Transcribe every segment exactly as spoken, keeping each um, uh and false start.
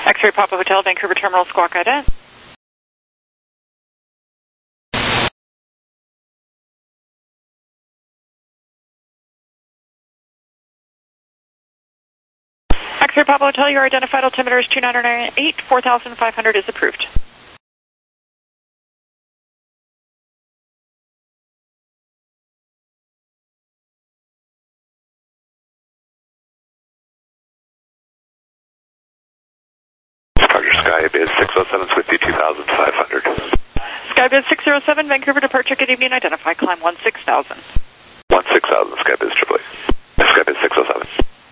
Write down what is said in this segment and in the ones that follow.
X-Ray Papa Hotel, Vancouver Terminal, Squawk Ida. X-Ray Papa Hotel, your identified altimeter is two nine nine eight, four thousand five hundred is approved. Skybiz six oh seven, Swiftly two thousand five hundred. Skybiz six oh seven, Vancouver departure, good evening, identify, climb one six thousand. one six thousand, Skybiz triple A. Skybiz six oh seven.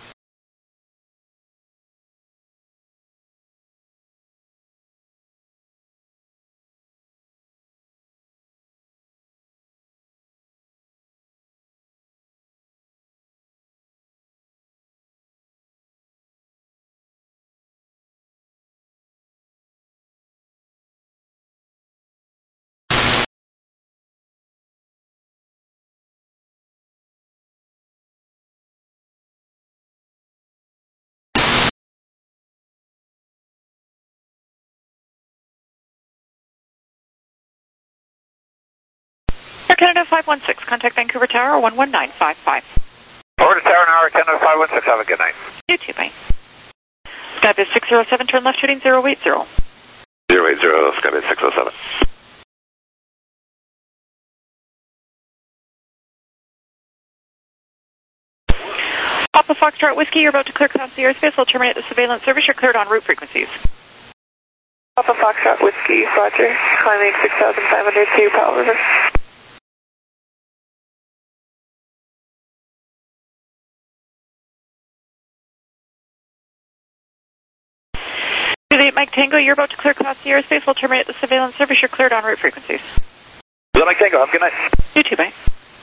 Air Canada five one six, contact Vancouver Tower one one nine five five. Over to Tower now, Air Canada five one six, have a good night. You too, bye. Skybiz six oh seven, turn left heading zero eight zero. zero eight zero, Skybiz six oh seven. Papa Foxtrot Whiskey, you're about to clear Class C airspace. I'll terminate the surveillance service. You're cleared en route frequencies. Papa Foxtrot Whiskey, Roger. Climbing six thousand five hundred to Powell River. Mike Tango, you're about to clear Class C airspace. We'll terminate the surveillance service. You're cleared en route frequencies. Mike Tango, have a good night. You too, bye.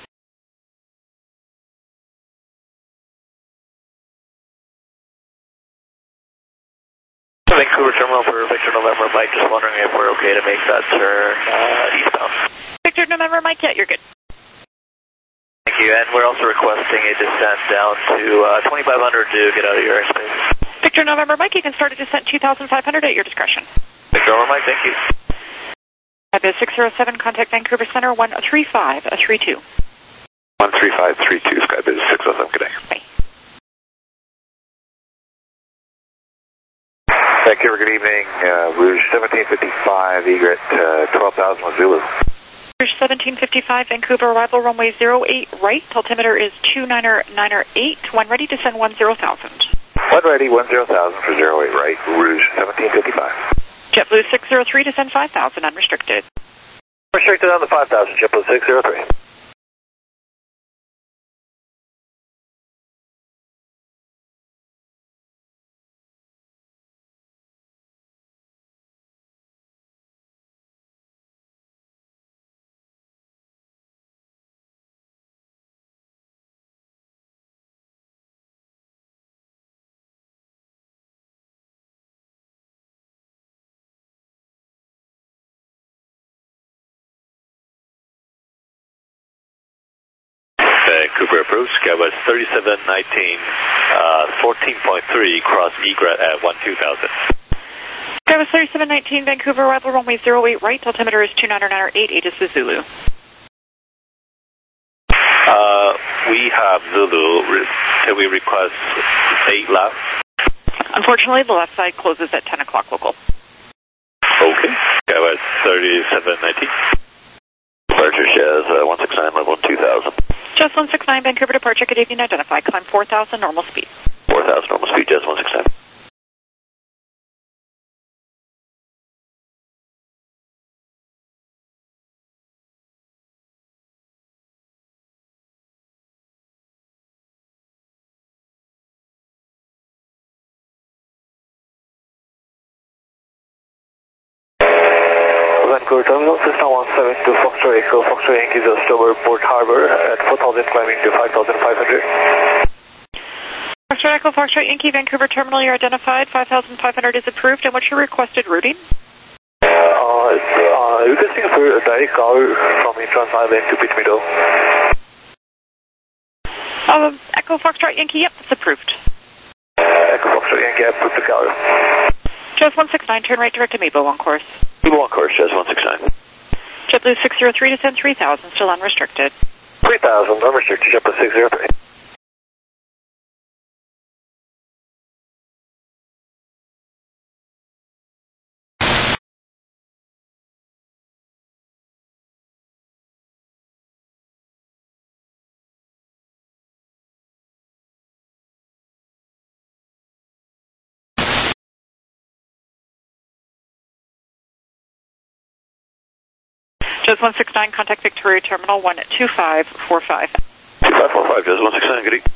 Vancouver Terminal for Victor November Mike, just wondering if we're okay to make that turn uh, eastbound. Victor November Mike, yeah, you're good. Thank you, and we're also requesting a descent down to uh, twenty-five hundred to get out of your airspace. Victor November Mike, you can start a descent two thousand five hundred at your discretion. Victor November Mike, thank you. Skybiz six oh seven, contact Vancouver Center one three five three two. one three five three two, Skybiz six oh seven, good day. Bye. Vancouver, good evening. Uh, Rouge seventeen fifty-five, egret uh, twelve thousand with Zulu. Rouge seventeen fifty-five, Vancouver, arrival runway zero eight right. Altimeter is two nine nine eight. When ready to send one zero thousand. One ready, one zero thousand for zero eight right. Rouge seventeen fifty-five. JetBlue six oh three to send five thousand, unrestricted. Restricted on the five thousand, JetBlue six oh three. Vancouver approach, Skywest thirty-seven nineteen, uh, fourteen point three, cross egret at one two thousand. Skywest thirty-seven nineteen, Vancouver, arrival runway zero eight right. Altimeter is two nine nine eight, eight is the Zulu. Uh, we have Zulu. Can we request eight left? Unfortunately, the left side closes at ten o'clock local. Okay. Skywest thirty-seven nineteen. Departure Chaz uh, one six nine, level two thousand. Just one six nine, Vancouver departure, good evening, identify. Climb four thousand, normal speed. four thousand, normal speed, Jazz one six nine. Vancouver Terminal, Cessna one seven two, Foxtrot Echo, Foxtrot Yankee just over Port Harbor at four thousand, climbing to five thousand five hundred. Foxtrot Echo, Foxtrot Yankee, Vancouver Terminal, you're identified, five thousand five hundred is approved, and what's your requested routing? Uh, it's, uh, requesting for a direct call from Intrans Island to Pitmeadow. Um, Echo, Foxtrot Yankee, yep, it's approved. Uh, Echo, Foxtrot Yankee, I put the call. Jazz one six nine, turn right direct to Mebo on course. Mebo on course, Jazz one six nine. JetBlue six zero three, descend three thousand, still unrestricted. three thousand, unrestricted, JetBlue six zero three. Jazz one six nine, contact Victoria Terminal one two five four five. two five four five, Jazz one six nine, good evening.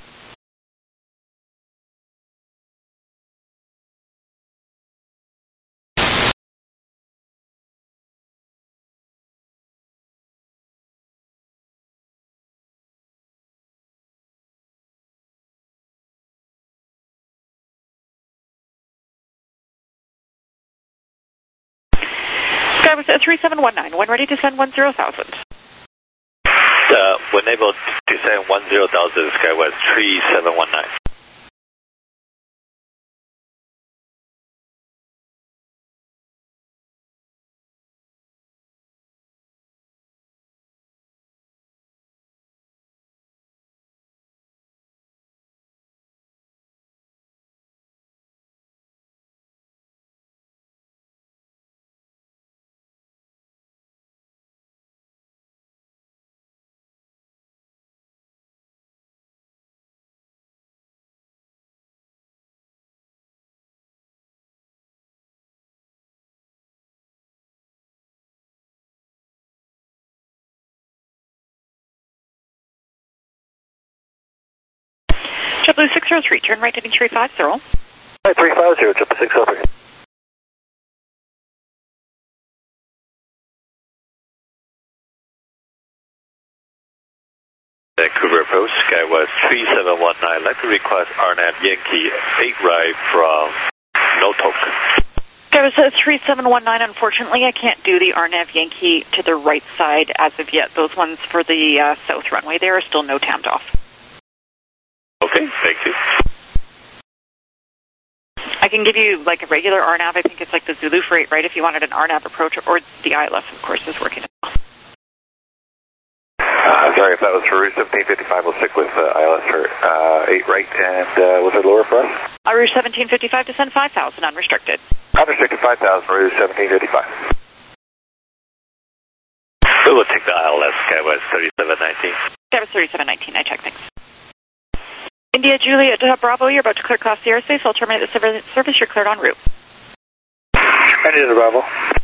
Sky was at three seven one nine, when ready to send one zero thousand. Uh, when able to send one zero thousand, Skywest three seven one nine. JetBlue six zero three, turn right heading three five zero. Hi, three five zero, JetBlue six zero three. Vancouver approach, Skywest three seven one nine. I'd like to request R N A V Yankee eight right from Notok. Skywest at three seven one nine, unfortunately I can't do the R N A V Yankee to the right side as of yet. Those ones for the uh, south runway, they are still no tammed off. Okay, thank you. I can give you like a regular R N A V, I think it's like the Zulu for eight right if you wanted an R N A V approach, or the I L S of course is working as well. Uh, sorry if that was for Rouge seventeen fifty-five, we'll stick with uh, I L S for uh, eight right, and uh, was it lower for us? Uh, Rouge seventeen fifty-five, descend five thousand, unrestricted. Unrestricted five thousand, Rouge seventeen fifty-five. We will take the I L S, Skywest thirty-seven nineteen. Skywest thirty-seven nineteen, I check things. India Juliet uh, Bravo, you're about to clear across the airspace. I'll terminate the service. You're cleared en route. India Bravo.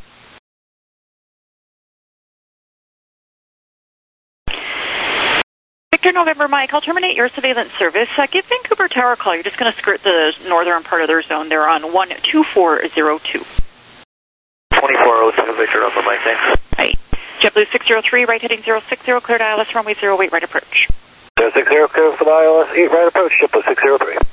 Victor November Mike, I'll terminate your surveillance service. Uh, give Vancouver Tower a call. You're just going to skirt the northern part of their zone. They're on one two four zero two. twenty-four oh two, Victor November Mike, thanks. Right. JetBlue six zero three, right heading zero six zero, cleared I L S runway zero eight, right approach. zero six zero, clear for the I L S eight right approach, JetBlue six zero three.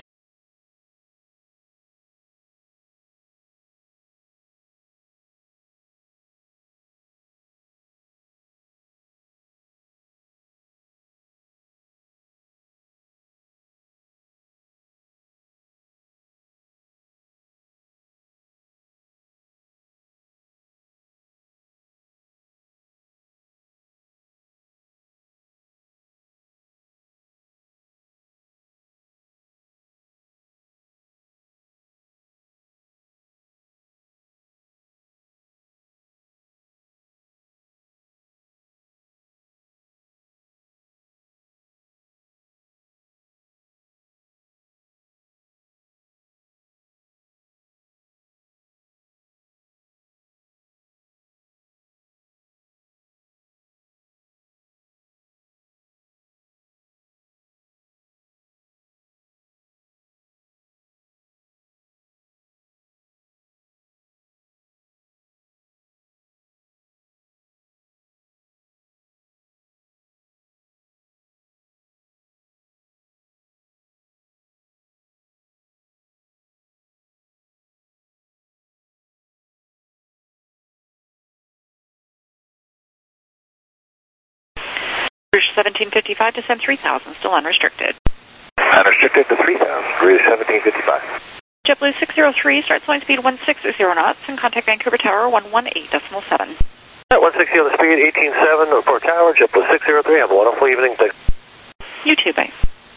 Rouge seventeen fifty-five, descend three thousand, still unrestricted. Unrestricted to three thousand, Rouge seventeen fifty-five. JetBlue six zero three, starts flying speed one six zero knots, and contact Vancouver Tower one one eight point seven. At one sixty on the speed, eighteen seven, report tower, JetBlue six zero three, have a wonderful evening. Thanks. You too, bye.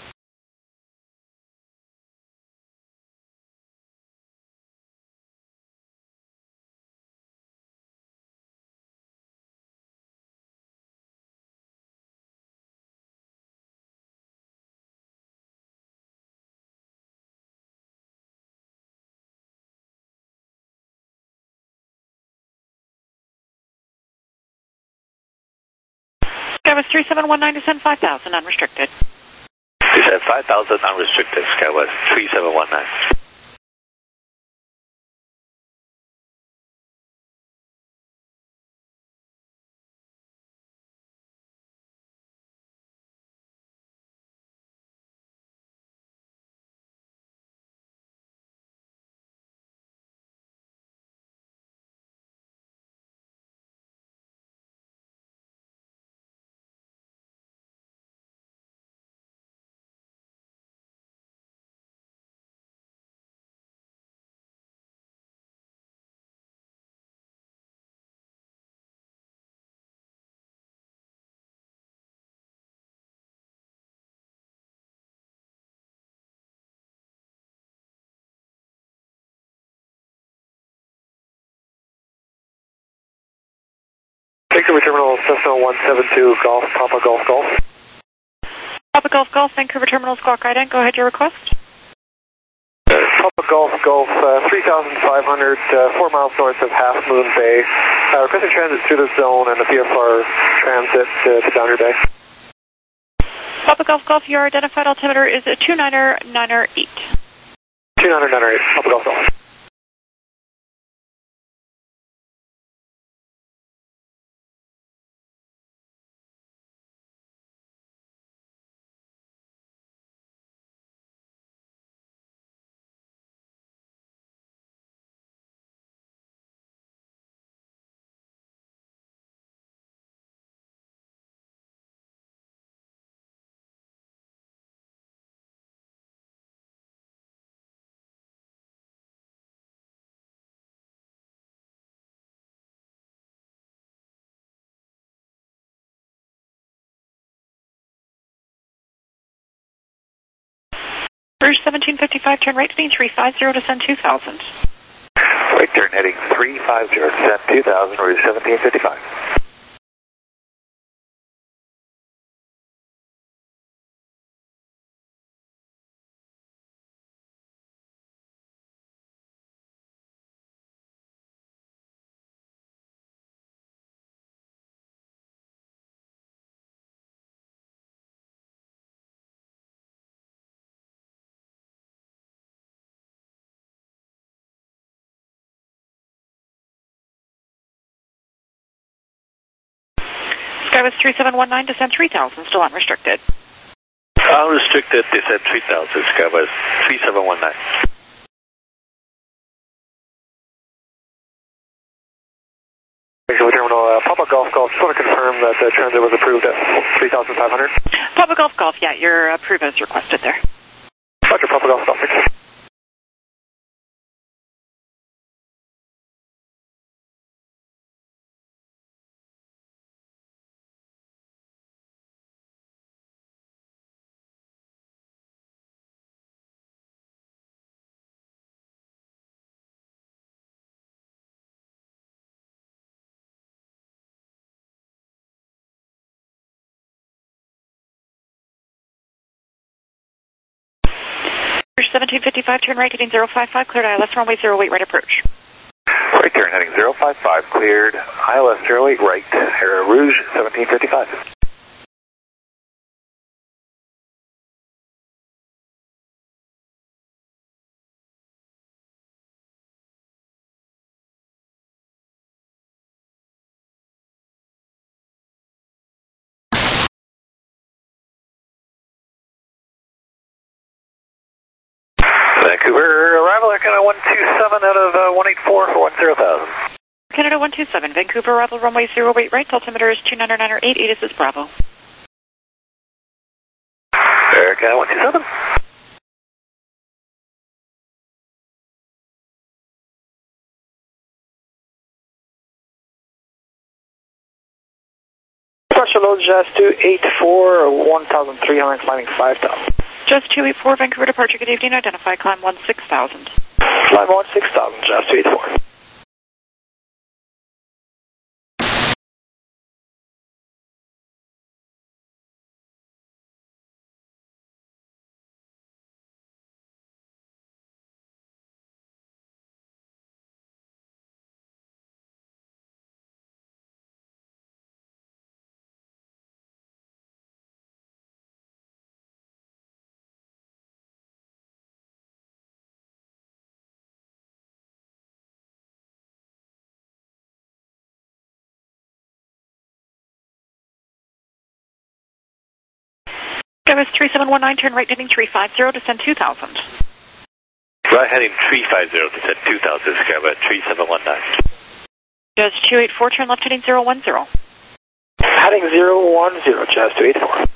Skywest three seven one nine, descend five thousand, unrestricted. Descend five thousand, unrestricted, Skywest three seven one nine. Vancouver Terminal, Cessna one seven two, Golf, Papa Golf Golf. Papa Golf Golf, Vancouver Terminal, Squawk Ident, go ahead, your request. Uh, Papa Golf Golf, uh, three thousand five hundred, uh, four miles north of Half Moon Bay. Uh, requesting transit through the zone and a V F R transit uh, to Downer Bay. Papa Golf Golf, your identified altimeter is a two niner niner eight. two niner niner eight, Papa Golf Golf. Rouge seventeen fifty-five, turn right speed three five zero, descend two thousand. Right turn heading three five zero, descend two thousand, Rouge seventeen fifty-five. Skywest three seven one nine, descend three thousand, still unrestricted. Unrestricted, descend three thousand, Skywest three seven one nine. Vancouver Terminal, uh, Papa Golf Golf, just want to confirm that the transit was approved at three thousand five hundred. Papa Golf Golf, yeah, your approve as requested there. Roger, Papa Golf Golf, thank you. Rouge seventeen fifty-five, turn right heading zero five five, cleared I L S runway zero eight, right approach. Right turn heading zero five five, cleared I L S zero eight right, Air Rouge seventeen fifty-five. Vancouver, arrival Air Canada one two seven out of uh, one eight four for one zero thousand. Canada one two seven, Vancouver arrival runway zero eight right, altimeter is two niner niner eight, ATIS is Bravo. Air Canada one two seven. Hello, Jazz two eight four, one thousand three hundred, climbing five thousand. Jazz two eight four, Vancouver departure, good evening, identify, climb one six thousand. Climb one six thousand, Jazz two eight four. Skywest three seven one nine, turn right heading three five zero, descend two thousand. Right heading three five zero, descend two thousand, Skywest three seven one nine. Jazz two eight four, turn left heading zero one zero. Heading zero one zero, Jazz two eight four.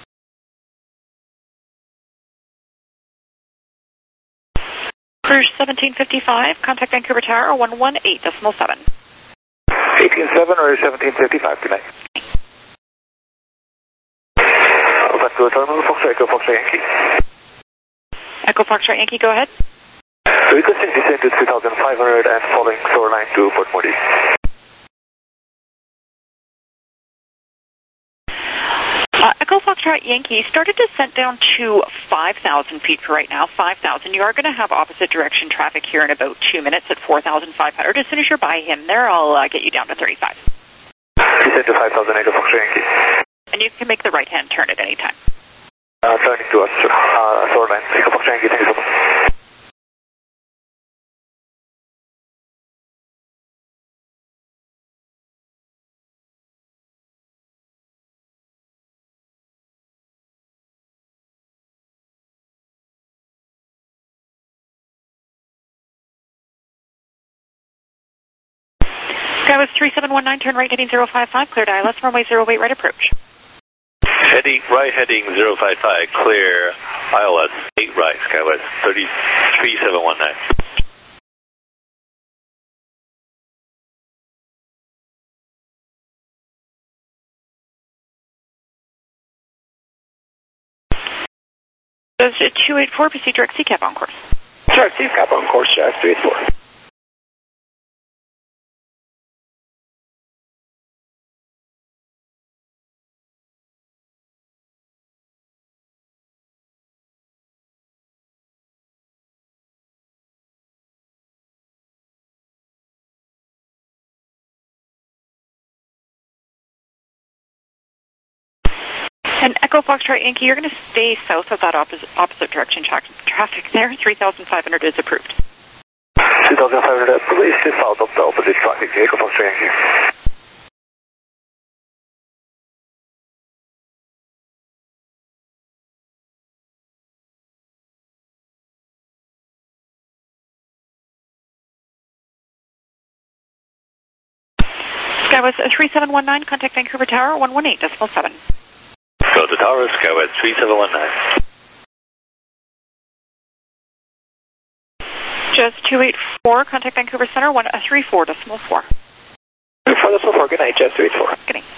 Cruise seventeen fifty-five, contact Vancouver Tower one one eight decimal seven. eighteen seven or seventeen fifty-five, good night. Over to Terminal Foxtrot, Echo Foxtrot Yankee. Echo Foxtrot Yankee, go ahead. Requesting descent to three thousand five hundred and following shoreline to Port Moody. Uh, Echo Foxtrot Yankee started descent down to five thousand feet for right now, five thousand. You are going to have opposite direction traffic here in about two minutes at four thousand five hundred. As soon as you're by him there, I'll uh, get you down to thirty-five. Descent to five thousand, Echo Foxtrot Yankee. And you can make the right-hand turn at any time. Uh, turning to us, uh, shoreline, Echo Foxtrot Yankee, thank you so much. Skywest three seven one nine, turn right heading zero five five, cleared I L S, runway zero eight, right approach. Heading right heading zero five five, clear I L S eight right, Skywest three seven one nine. Jazz two eight four, proceed direct C CAP on course. Direct C CAP on course, Jazz two eight four. And Echo Foxtrot Yankee, you're going to stay south of that opposite, opposite direction tra traffic there. three thousand five hundred is approved. three thousand five hundred, please stay south of the opposite traffic, Echo Foxtrot Yankee. Skywest three seven one nine, contact Vancouver Tower one one eight decimal seven. Go to Tower, Skywest three seven one nine. Jazz two eight four, contact Vancouver Center one three four decimal four. three four decimal four, good night, Jazz two eight four. Good night.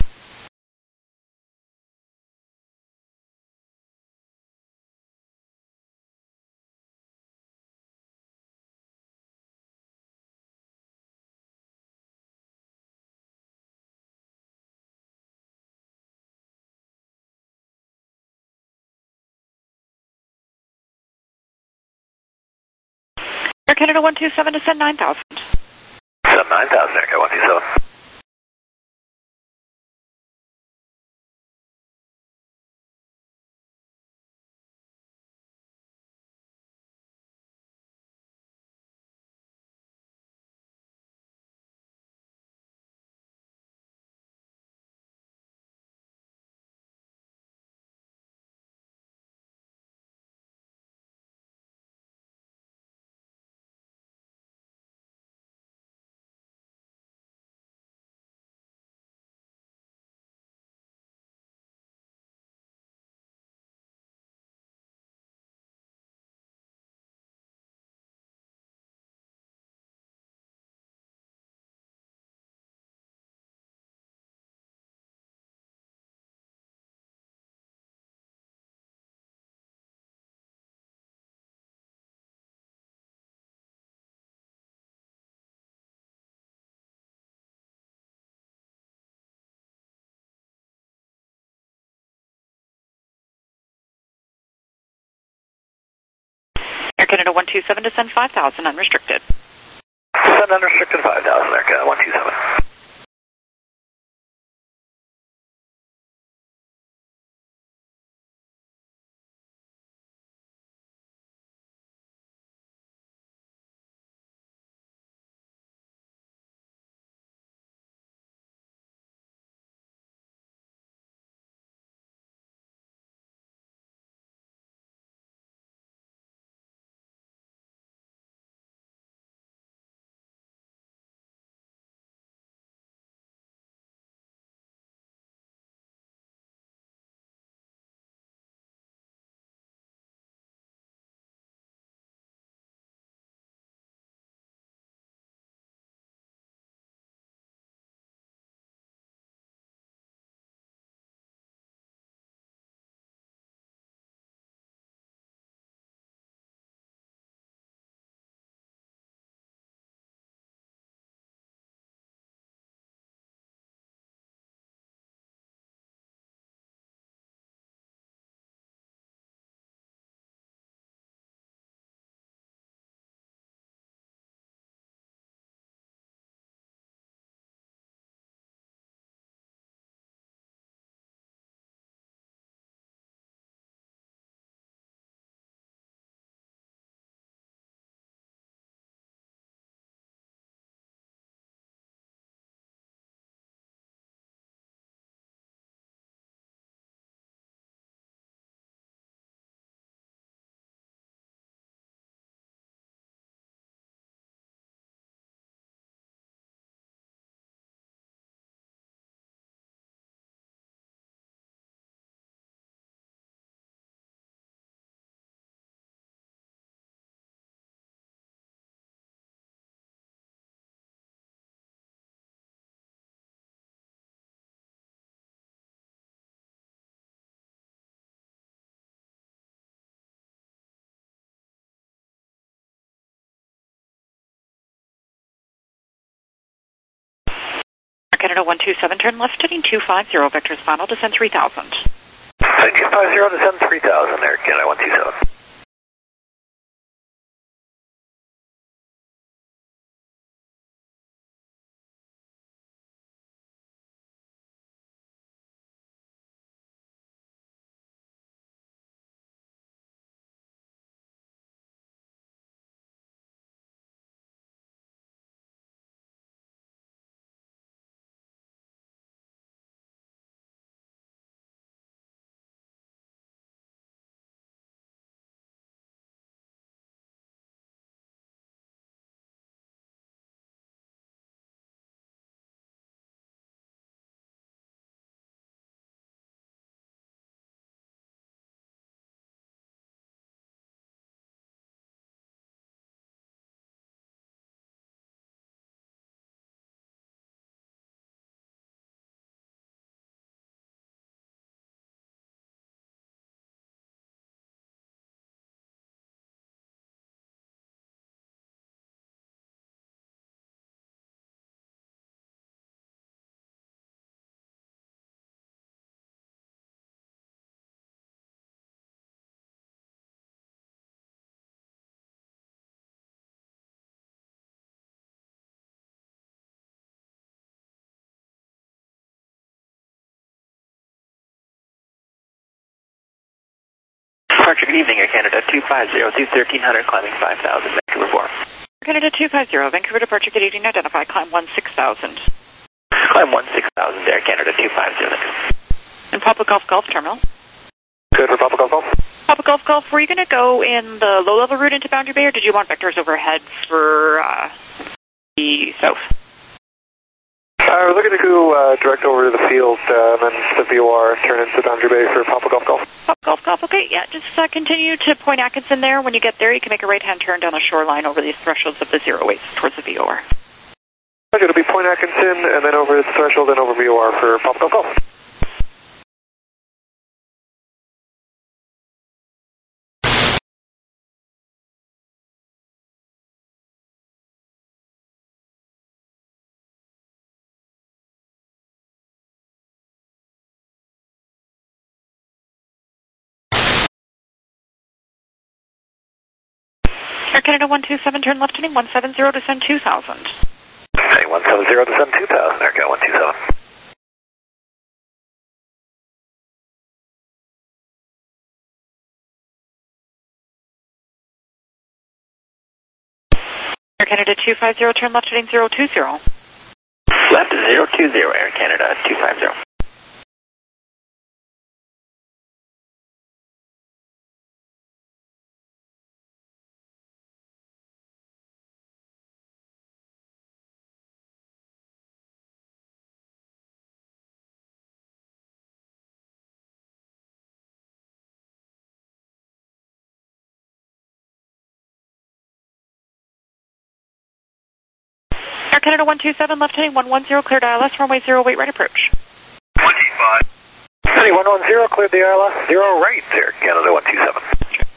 Air Canada one two seven, descend nine thousand. Descend nine thousand, Echo one two seven. Air Canada one two seven, descend five thousand, unrestricted. Descend unrestricted five thousand, Air Canada one two seven. Canada one two seven, turn left, heading two five zero, vectors final, descend three thousand. two five zero, descend three thousand, Air Canada one two seven. Departure, good evening, Air Canada two five zero, to thirteen hundred, climbing five thousand, Vancouver four. Canada two five zero, Vancouver departure, good evening, identify, climb one six thousand. Climb one six thousand, Air Canada two five zero. And Papa Golf Golf Terminal. Good for Papa Golf Golf. Papa Golf Golf, were you going to go in the low-level route into Boundary Bay, or did you want vectors overhead for uh, the south? Uh, we're looking to go uh, direct over to the field, uh, and then the V O R turn into Boundary Bay for Papa Golf Golf. Papa Golf Golf, okay, yeah, just uh, continue to Point Atkinson there. When you get there, you can make a right-hand turn down the shoreline over these thresholds of the zero eight towards the V O R. It'll be Point Atkinson, and then over the threshold, and over V O R for Papa Golf Golf. Air Canada one two seven, turn left heading one seven zero, descend two thousand. Heading one seven zero, descend two thousand, Air Canada one two seven. Air Canada two five zero, turn left heading zero two zero. Left zero two zero, Air Canada two five zero. Air Canada one two seven, left heading one one zero, cleared I L S, runway zero eight, right approach. twenty-five. Heading one one zero, cleared the I L S, zero right, Air Canada one two seven.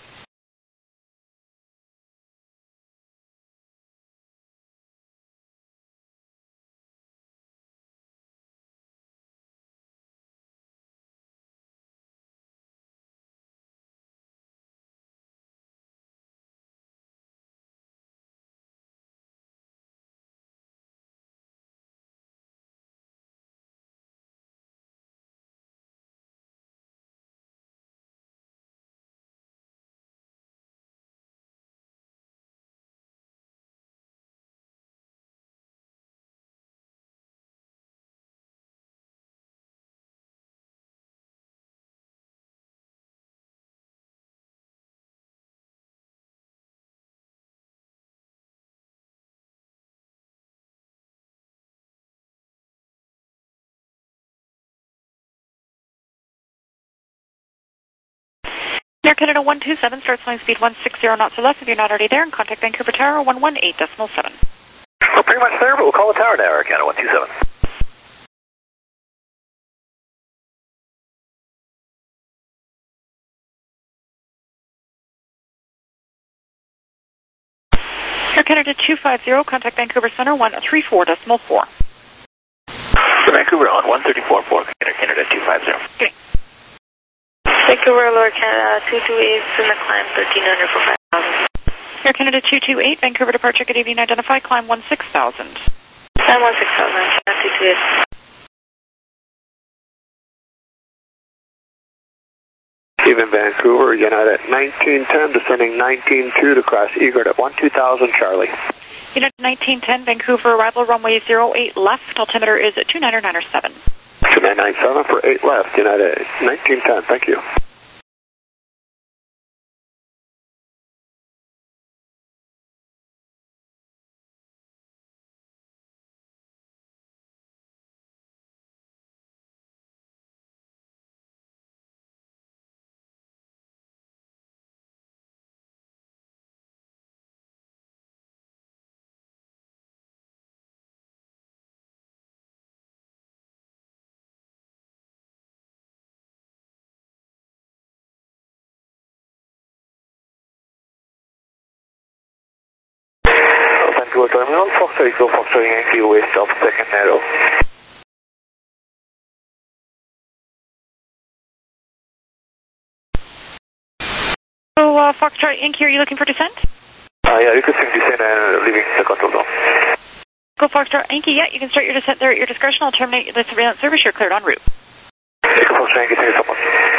Air Canada one two seven, starts flying speed one six zero knots or less if you're not already there, and contact Vancouver Tower one one eight decimal seven. We're pretty much there, but we'll call the tower now, Air Canada one two seven. Air Canada two five zero, contact Vancouver Center one three four decimal four. So Vancouver on one thirty-four four, Air Canada two five zero. Okay. Vancouver, Lower Canada, two two eight, in the climb thirteen hundred for five thousand. Air Canada two two eight, Vancouver departure, good evening, identify, climb one six thousand. Climb one six thousand, two two eight. Even Vancouver, United nineteen ten, descending nineteen two to cross Egret at one two thousand, Charlie. United nineteen ten, Vancouver, arrival runway zero eight left, altimeter is two nine nine seven. two nine nine seven for eight left, United nineteen ten, thank you. Vancouver Terminal, Fox thirty-two, Fox thirty-nine, West of second narrow. So, uh, Foxtrot Yankee, are you looking for descent? Uh, yeah, you can sing descent and leaving the control zone. Go Foxtrot Yankee, yeah, you can start your descent there at your discretion. I'll terminate the surveillance service, you're cleared en route. Echo Fox Yankee, thank you so much.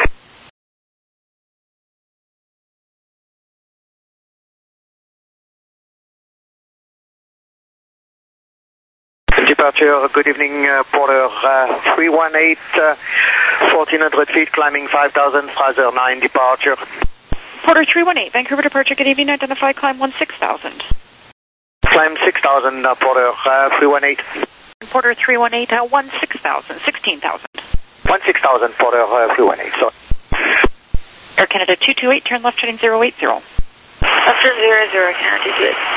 Departure, good evening, uh, Porter uh, three one eight, uh, fourteen hundred feet, climbing five thousand, Fraser nine, departure. Porter three one eight, Vancouver departure, good evening, identify, climb one six thousand. Climb six thousand, uh, Porter uh, three one eight. Porter three one eight, uh, one six thousand, sixteen thousand. one six thousand, Porter uh, three one eight, sorry. Air Canada two two eight, turn left heading zero eight zero. After zero zero, Canada two two eight.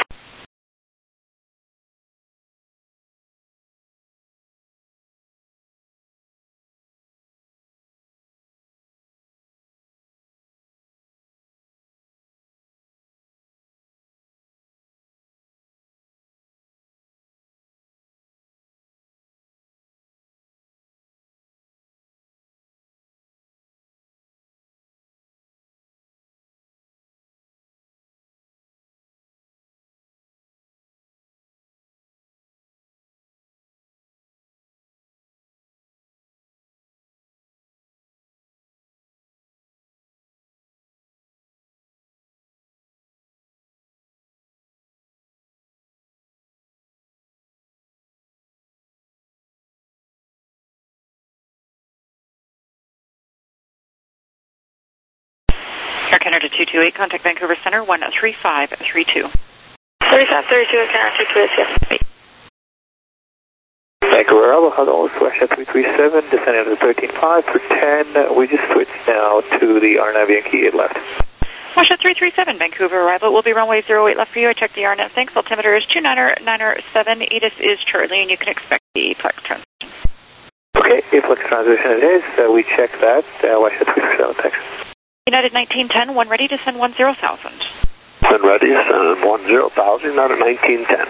Canada two two eight, contact Vancouver Center one three five three two. thirty-five thirty-two, Air Canada two two eight, yes. Vancouver, Alpha, hello, Westjet three three seven, descending to thirteen five for ten. We just switched now to the R N A V Yankee eight left. Westjet three three seven, Vancouver arrival will be runway zero eight left for you. I checked the R N A V, thanks. Altimeter is two nine nine seven, E T I S is Charlie, and you can expect the Plex transition. Okay, A-Plex transition it is. Uh, we checked that. Uh, Westjet three three seven, thanks. United nineteen ten, one ready to send one zero thousand. One ready, send one zero thousand, United nineteen ten.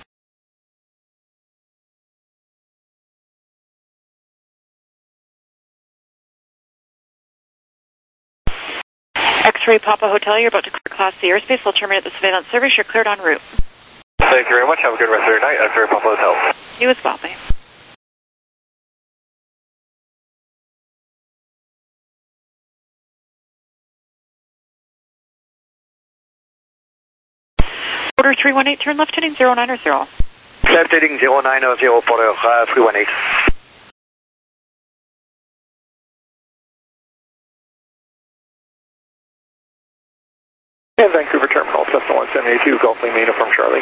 X-ray Papa Hotel, you're about to clear Class C airspace. We'll terminate the surveillance service. You're cleared en route. Thank you very much. Have a good rest of your night. X-ray Papa Hotel. You as well, babe. Order three one eight, turn left heading zero nine zero. Left heading zero nine zero, Porter uh, three one eight. And Vancouver Terminal, Cessna one seventy-two, Gulf Lima Uniform Charlie.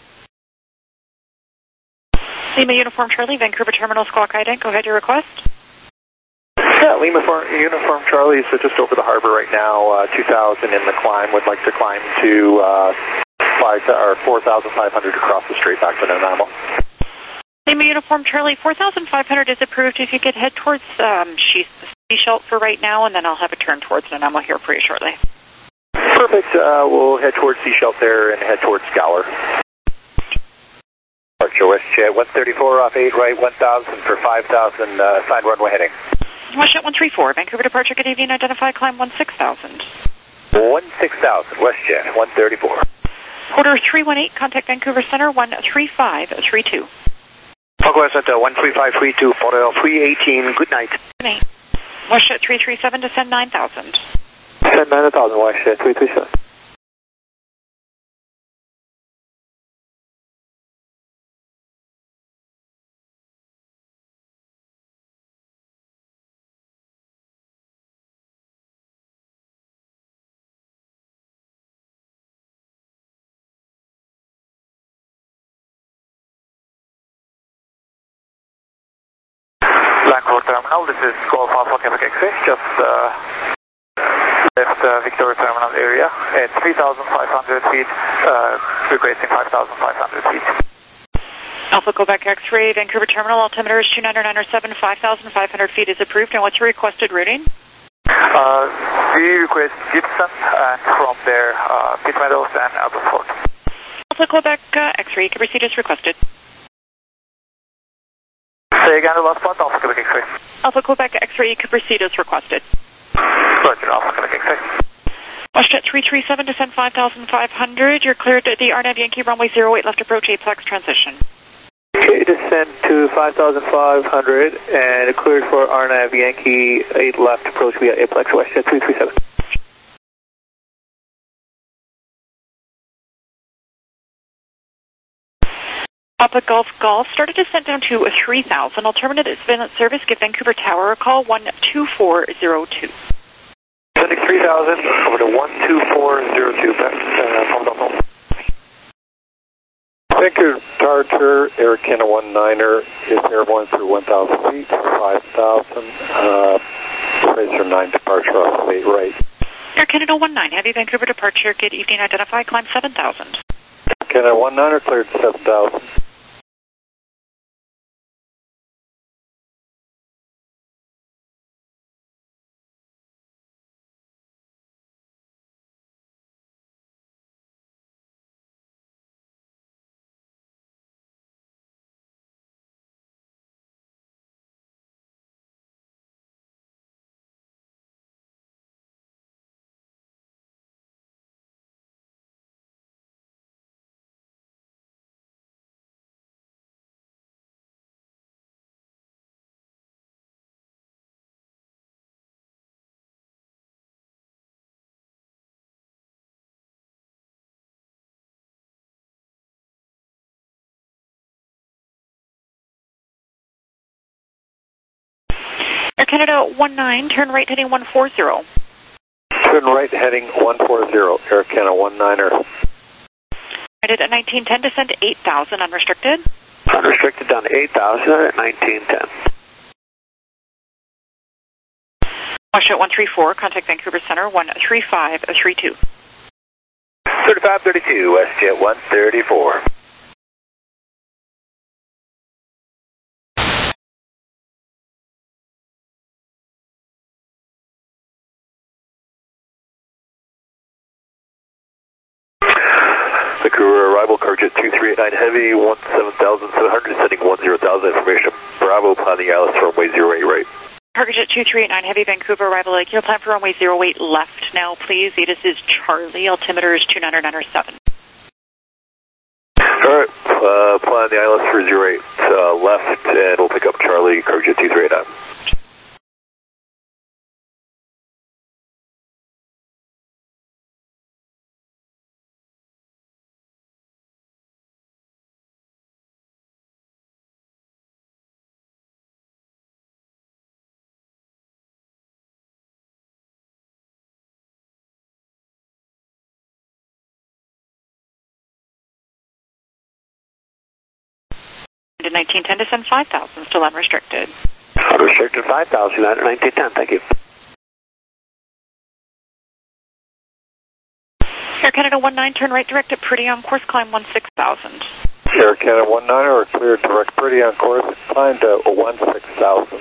Lima Uniform Charlie, Vancouver Terminal, Squawk Ident. Go ahead, your request. Yeah, Lima for, Uniform Charlie is just over the harbor right now, uh, two thousand in the climb. Would like to climb to uh, five, or four thousand five hundred across the strait back to Nanaimo. Lima Uniform Charlie, four thousand five hundred is approved. If you could head towards um, Seashelt for right now, and then I'll have a turn towards Nanaimo here pretty shortly. Perfect. Uh, we'll head towards Seashelt there and head towards Gower. Departure WestJet one thirty-four off eight right, one thousand for five thousand, uh, signed runway heading. WestJet one three four, Vancouver departure, good evening, identify, climb one six thousand. one six thousand, WestJet one thirty-four. Order three one eight, contact Vancouver Center one three five three two. Progress at uh, one three five three two, Porter three eighteen, good night. Good night. WestJet three three seven, descend nine thousand. Descend nine thousand, Westjet three three seven. Vancouver Terminal, this is Golf Alpha Quebec X-ray, just uh, left uh, Victoria Terminal area at three thousand five hundred feet, uh, requesting five thousand five hundred feet. Alpha Quebec X-ray, Vancouver Terminal, altimeter is two nine nine seven, five thousand five hundred feet is approved, and what's your requested routing? Uh, we request Gibson, and from there, uh, Pitt Meadows and Abbotsford. Alpha Quebec uh, X-ray, you can proceed as requested. Say again the last part, Alpha Quebec X-ray. Alpha Quebec X-ray, you can proceed as requested. Roger, Alpha Quebec X-ray. WestJet three three seven, descend five thousand five hundred, you're cleared at the R N A V Yankee runway zero eight left approach, A-Plex transition. Okay, descend to five thousand five hundred and cleared for R N A V Yankee eight left approach via A-Plex, Westjet three three seven. Papa Golf Golf, started descent down to three thousand. I'll terminate its surveillance service. Give Vancouver Tower a call, one two four zero two. Sending three thousand over to one two four zero two. Uh, Vancouver Tartar, Air Canada one niner is airborne through one thousand feet, five thousand. Uh, Fraser nine departure off of eight right. Air Canada one nine, heavy Vancouver departure. Good evening, identify, climb seven thousand. Canada one niner cleared seven thousand. Air Canada one nine, turn right heading one four zero. Turn right heading one four zero, Air Canada one niner. United at nineteen ten, descend to eight thousand, unrestricted. Unrestricted down to eight thousand at nineteen ten. WestJet one three four, contact Vancouver Center one three five three two. thirty-five thirty-two, WestJet one thirty-four. Vancouver arrival, Carjet two three eight nine Heavy, one seven thousand seven hundred, sending one zero thousand information. Bravo, planning Alice for runway zero eight right. Carjet two three eight nine Heavy, Vancouver arrival, Lake Hill, plan for runway zero eight left now, please. A T I S is Charlie, altimeter is two nine nine seven. Alright, uh, plan the I L S for zero eight uh, left, and we'll pick up Charlie, Carjet two three eight nine. To nineteen ten, descend five thousand, still unrestricted. Unrestricted five thousand at nineteen ten, thank you. Air Canada one nine, turn right direct at Pretty on course, climb one six thousand. Air Canada one niner, or clear direct Pretty on course, climb to one six thousand.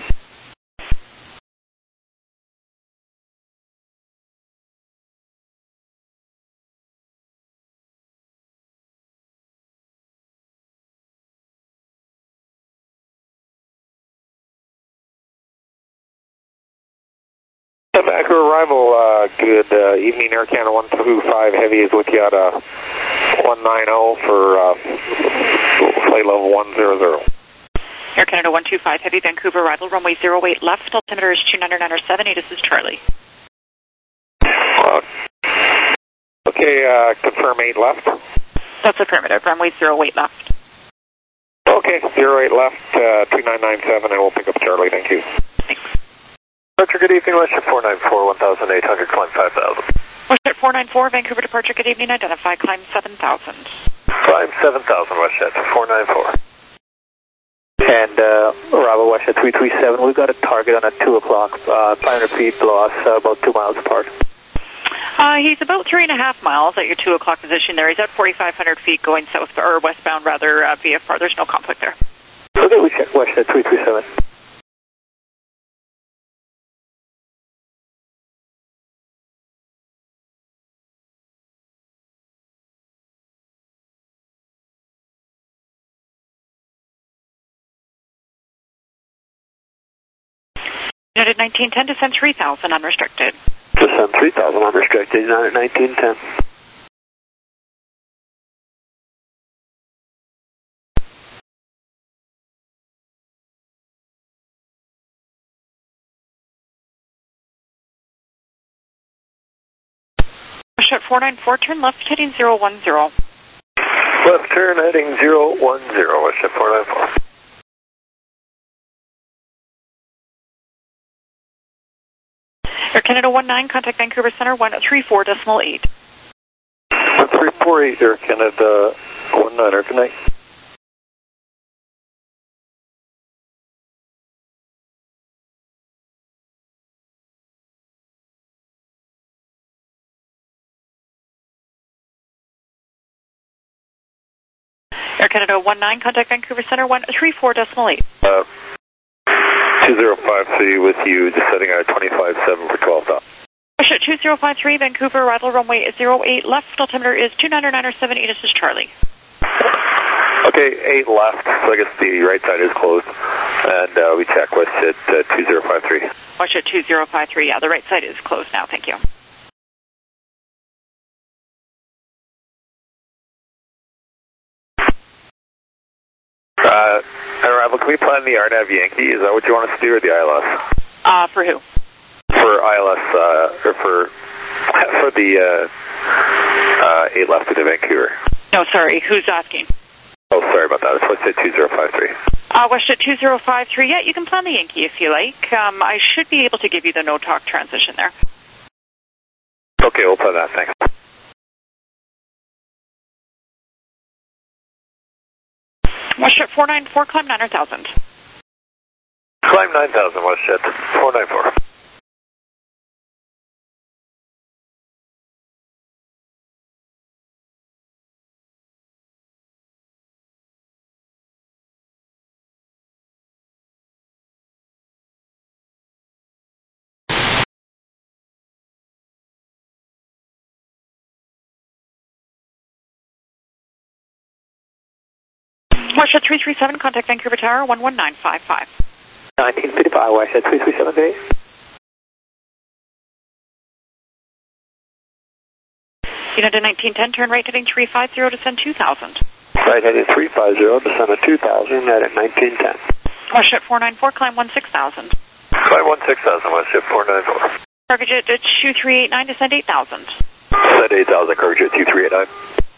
Vancouver arrival, uh, good uh, evening, Air Canada one two five Heavy is with you at uh, one nine zero for uh, flight level one zero zero. Air Canada one two five Heavy, Vancouver arrival, runway zero eight left, altimeter is two nine nine seven, A T I S is Charlie. Uh, okay, uh, confirm eight left. That's affirmative, runway zero eight left. Okay, zero eight left, uh, two nine nine seven, and we'll pick up Charlie, thank you. Thanks. Departure, good evening, WestJet four nine four, one thousand eight hundred, climb five thousand. WestJet four nine four, Vancouver departure, good evening, identify, climb seven thousand. Climb seven thousand, WestJet four nine four. And uh, Bravo, WestJet three three seven, we've got a target on at two o'clock, uh, five hundred feet below us, uh, about two miles apart. Uh, he's about three and a half miles at your two o'clock position there. He's at forty-five hundred feet going south, or westbound rather, uh, V F R. There's no conflict there. Okay, we check WestJet three three seven. United nineteen ten, descend three thousand, unrestricted. Descend three thousand, unrestricted, United nineteen ten. WestJet four nine four, turn left, heading zero one zero. Left turn, heading zero one zero, WestJet four nine four. Air Canada one nine, contact Vancouver Center one three four decimal eight. one three four eight, Air Canada one niner, good night. Air Canada one nine, contact Vancouver Center one three four decimal eight. Uh, two zero five three with you, descending at twenty-five seven for twelve thousand. WestJet two zero five three, Vancouver arrival, runway zero eight left, altimeter is two nine nine seven, A T I S is Charlie. Okay, eight left, so I guess the right side is closed, and uh, we check WestJet uh, two zero five three. WestJet two zero five three, yeah, the right side is closed now, thank you. Uh, arrival, can we plan the R NAV Yankee? Is that what you want us to do, or the I L S? Uh, for who? For I L S, uh, or for, for the uh, uh, eight left to Vancouver. No, sorry, who's asking? Oh, sorry about that. It's WestJet two zero five three. Uh, WestJet two zero five three, yeah, you can plan the Yankee if you like. Um, I should be able to give you the no-talk transition there. Okay, we'll play that, thanks. WestJet four nine four, climb nine thousand. Climb nine thousand, WestJet four nine four. WestJet three three seven, contact Vancouver Tower one one nine five five. nineteen fifty-five, WestJet three three seven, please. Unit to nineteen ten, turn right heading three five zero, descend two thousand. Right heading three five zero, descend at two thousand, at nineteen ten. WestJet four nine four, climb one six thousand. Climb one six thousand, WestJet four nine four. Cargojet at two three eight nine, descend eight thousand. Descend eight thousand, Cargojet two three eight nine.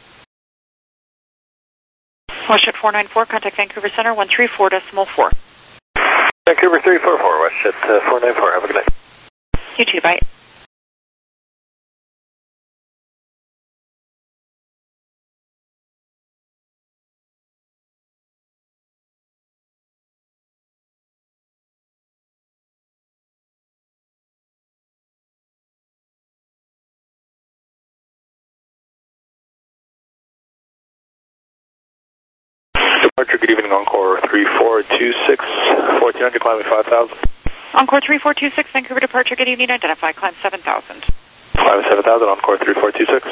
WestJet four nine four, contact Vancouver Center one three four decimal four. Vancouver three four four, WestJet uh, four nine four, have a good night. You too, bye. Departure, good evening, Encore three four two six, fourteen hundred, climbing five thousand. Encore three four two six, Vancouver departure, good evening, identify, climb seven thousand. Climbing seven thousand, Encore three four two six.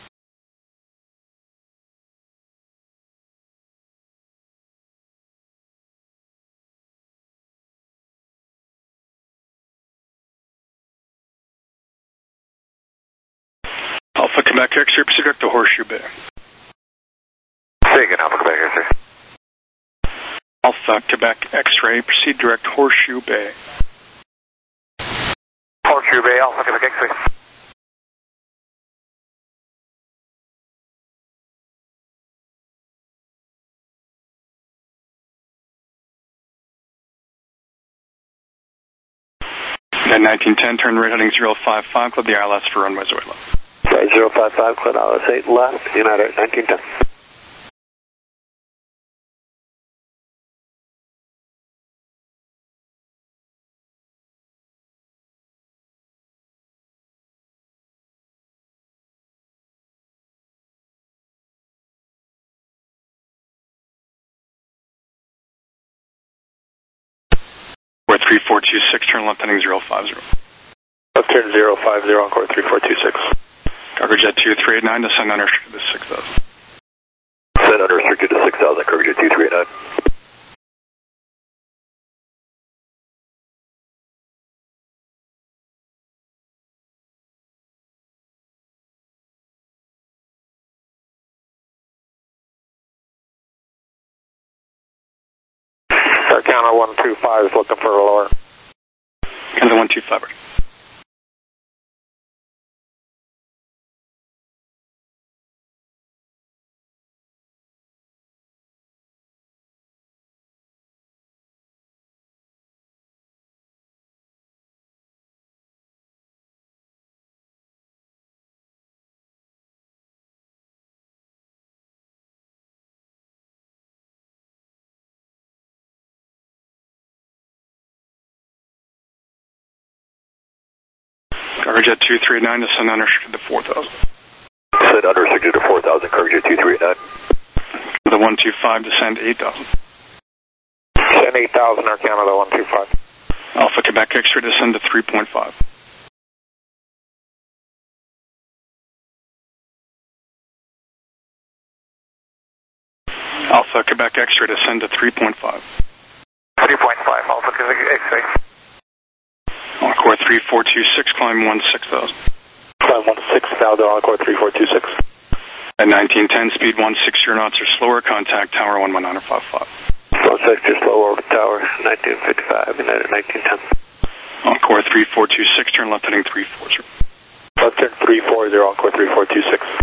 Alpha Quebec X-ray, proceed direct to Horseshoe Bay. Say again, Alpha Quebec X-ray. Alpha Quebec X-ray, proceed direct Horseshoe Bay. Horseshoe Bay, Alpha Quebec X-ray. At nineteen ten, turn right heading zero five five, clear the I L S for runway zero left. Right, zero five five, clear I L S eight left, United nineteen ten. We're three four two six, turn left heading zero five zero. Left turn zero five zero, Encore three four two six. Cargojet two three eight nine, descend unrestricted to six thousand. Descend unrestricted to six thousand, Cargojet two three eight nine. Air Canada one two five is looking for a lower. Canada one two five. Cargojet two three eight nine, descend unrestricted to four thousand. Descend unrestricted to four thousand, Cargojet two three eight nine. The one two five, descend eight thousand. Descend eight thousand, Air Canada one two five. Alpha Quebec X-ray, descend to three point five. Alpha Quebec X-ray, descend to three point five. three point five, Alpha Quebec X-ray. Encore three four two six, climb one six thousand. Climb one six thousand, Encore three four two six. At nineteen ten, speed one six zero knots or slower, contact tower one one nine five five. one six zero slow over tower, nineteen fifty-five, United nineteen ten. Encore three four two six, turn left heading three four zero. Left turn three four zero, Encore three four two six.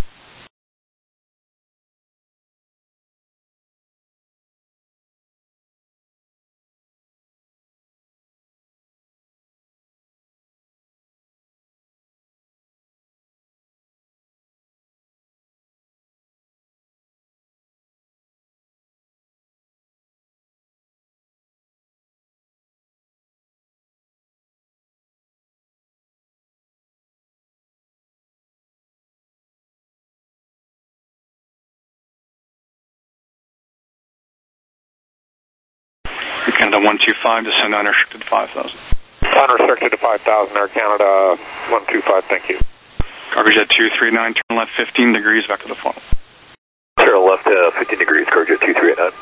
Canada one two five, descend unrestricted to five thousand. Unrestricted to five thousand, Air Canada one two five, thank you. Cargojet two three nine, turn left fifteen degrees, back to the funnel. Turn left uh, fifteen degrees, Cargojet two three eight nine.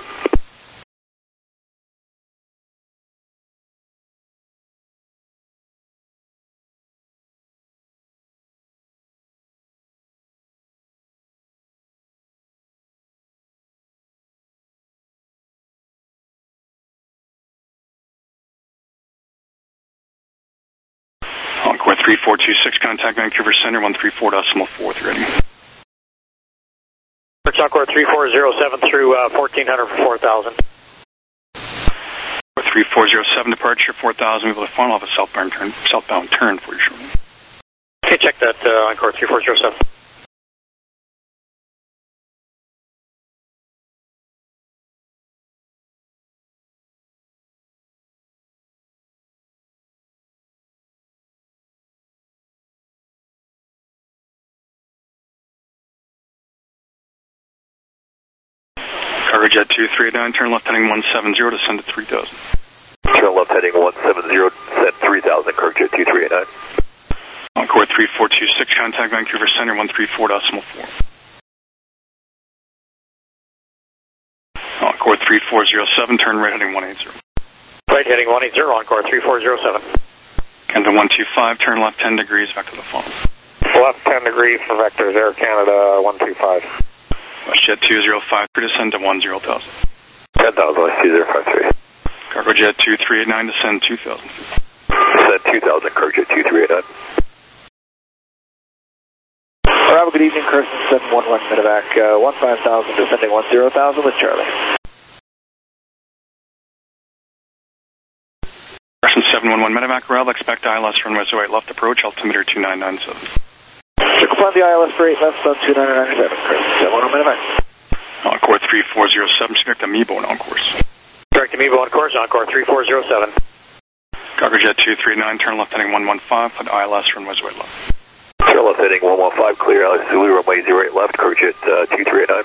Encore three four two six, contact Vancouver Center, one three four decimal four, ready. Encore three four zero seven through uh, fourteen hundred for four thousand. three four zero seven, departure, four thousand, move to the funnel, I'll have a southbound turn, southbound turn for you shortly. Okay, check that, uh, Encore three four zero seven. Cargojet two three eight nine, turn left heading one seven zero, descend to three thousand. Turn left heading one seven zero, descend three thousand, Cargojet two three eight nine. Encore three four two six, contact Vancouver Center, one three four decimal four. Encore three four zero seven, turn right heading one eight zero. Right heading one eight zero, Encore three four zero seven. Canada one two five, turn left ten degrees, back to the funnel. Left ten degrees for vectors, Air Canada one two five. WestJet two zero five three, descend to one zero thousand. ten thousand, West two zero five three. Cargojet two three eight nine, descend two thousand. Descend two thousand, Cargojet two three eight nine. Bravo, good evening, Carson seven one one, Medevac, uh, one five thousand, descending one zero thousand with Charlie. Carson seven one one, Medevac, Rail, expect I L S runway zero eight left approach, altimeter two nine nine seven. Check upon the I L S for eight left, on two nine nine seven, Carson seven one one, Medevac. Encore three four zero seven, direct Amiibo on course. Direct Amiibo on course, Encore three four zero seven. Cargojet two three nine, turn left heading one one five, put I L S runway zero eight left. Turn left heading one one five, clear, Alex Zulu, runway zero eight left, Cargojet uh, two three eight nine.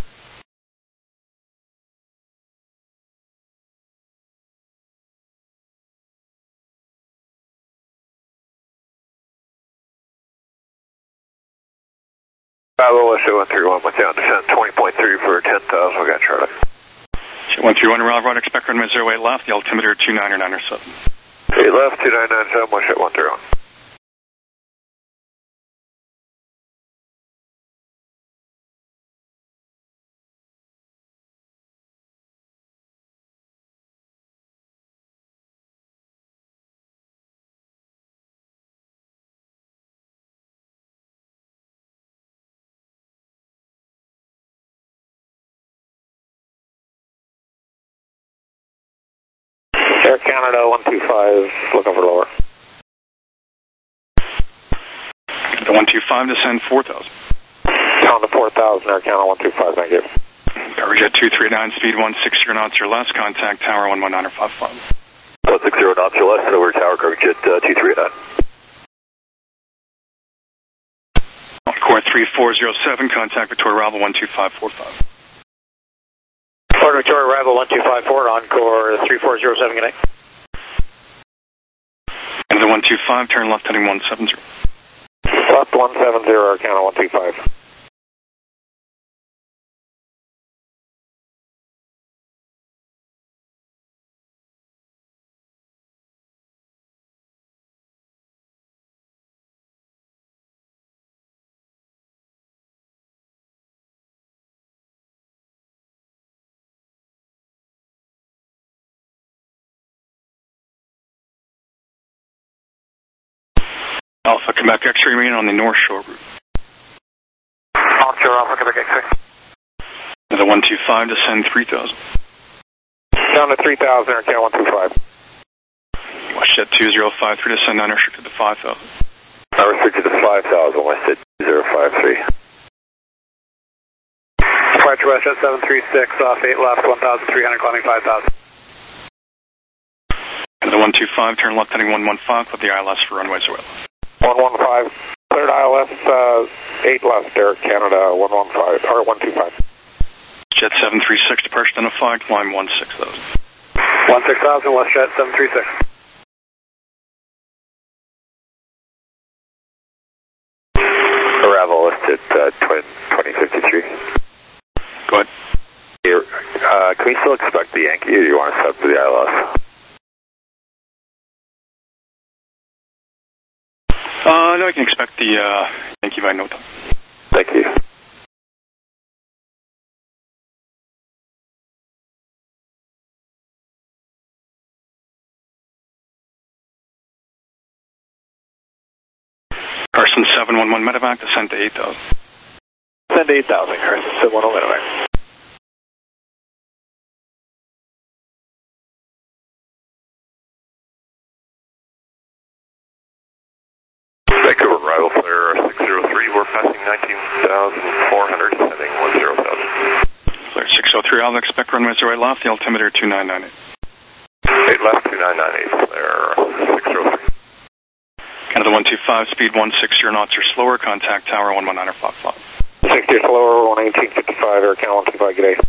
Bravo, West one three one, went down, descend twenty point three for ten thousand, we got Charlie. one three one, Rail, right, expect runway zero eight left, the altimeter two nine nine seven. eight left, two nine nine seven, West one three one. Air Canada one two five, looking for lower. The one two five, descend four thousand. Down to four thousand, Air Canada one two five, thank you. Cargojet two three nine, speed one six zero knots or less, contact tower one one nine five five. one six zero knots or less, and over tower, Cargojet uh, two three eight nine. Encore three four zero seven, contact Victoria Bravo one two five four five. Port Victoria Bravo one two five four, Encore three four zero seven, good night. Canada one two five, turn left heading one seven zero. Left one seven zero, Air Canada one two five. Alpha Quebec X-ray remain on the North Shore route. Onshore Alpha Quebec X-ray. The one two five, descend three thousand. Down to three thousand, Air Canada one two five. WestJet two zero five three, descend unrestricted to five thousand. Unrestricted to five thousand, WestJet two zero five three. Departure WestJet seven three six, off eight left, one thousand three hundred, climbing five thousand. The one two five, turn left heading one one five, put the I L S for runway zero eight left. one one five, cleared I L S, uh, eight left, Air Canada one one five, or one two five. Jet seven three six, departure identified, climb one six thousand. one six thousand, WestJet seven three six. Arrival listed uh, twenty fifty-three. Go ahead. Here, uh, can we still expect the Yankee, or do you want to sub to the I L S? Uh, no, I can expect the uh, Yankee by no time. Thank you. Carson seven one one medevac, descend to eight thousand. Send eight thousand, Carson seven one one medevac. Vancouver arrival flare six zero three, we're passing nineteen thousand four hundred, heading one zero thousand. Flare six oh three, I'll expect runway zero right left, the altimeter two nine nine eight. eight left, two nine nine eight, flare six zero three. Canada one two five, speed one sixty knots or slower, contact tower one one nine or Fox five. sixty slower, one eighteen fifty-five, Air Canada one two five, good day.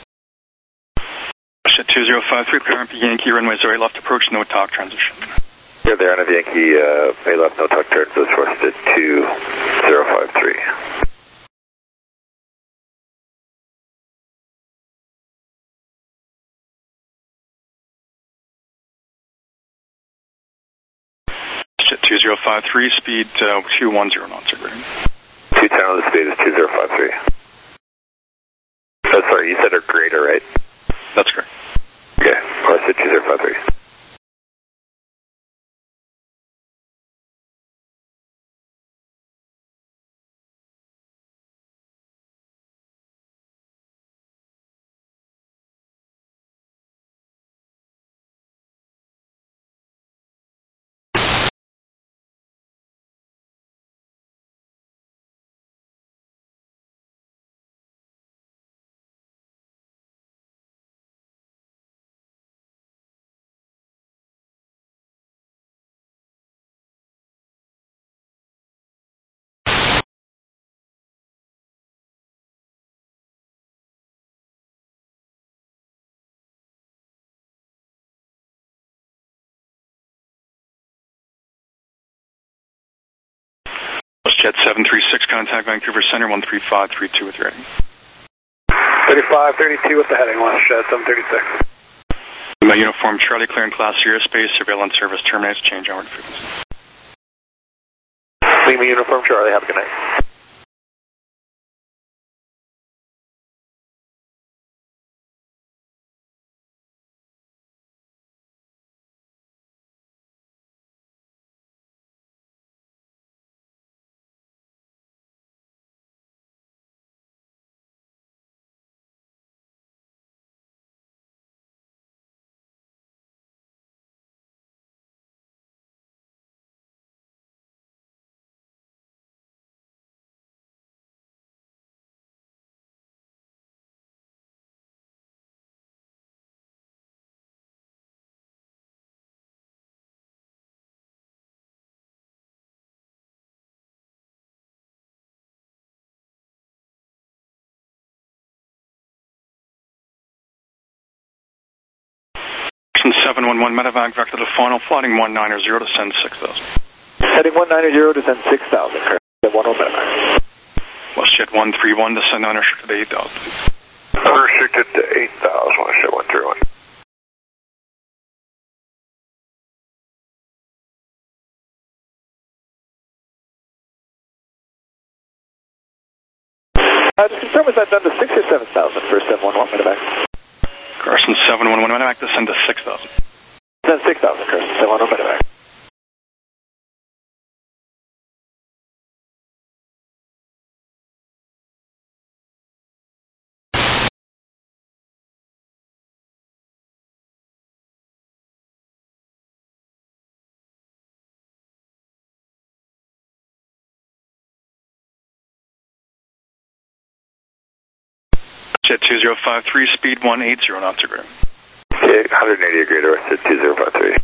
Shit two zero five three, clear empty Yankee, runway zero right left approach, no talk transition. Here there, on a Yankee, uh, Bay left, no tuck turns, this was at two zero five three. Shit two zero five three, speed uh, two one zero knots or greater. two ten on the speed is two zero five three. Oh, sorry, you said or greater, right? That's correct. Okay, well, I said two zero five three. Jet seven three six, contact Vancouver Center one three five three two with your heading. thirty-five thirty-two with the heading, WestJet seven thirty-six. My uniform Charlie, clearing class airspace, surveillance service terminates, change hour to frequency. Lima uniform Charlie, have a good night. seven one one medevac, vector to final, flighting one nine zero to send six thousand. Heading one nine zero to send six thousand, Carson one oh medevac. WestJet one three one, descend unrestricted to eight thousand. Unrestricted to eight thousand, WestJet one three one. Uh, just confirm, is that done to six or seven thousand for seven one one medevac? Carson seven one one medevac, descend to six thousand. Send six thousand, Carson seven one one medevac. Jet two zero five three, speed one eighty knots or greater. Okay, one eighty or greater, I said two zero five three.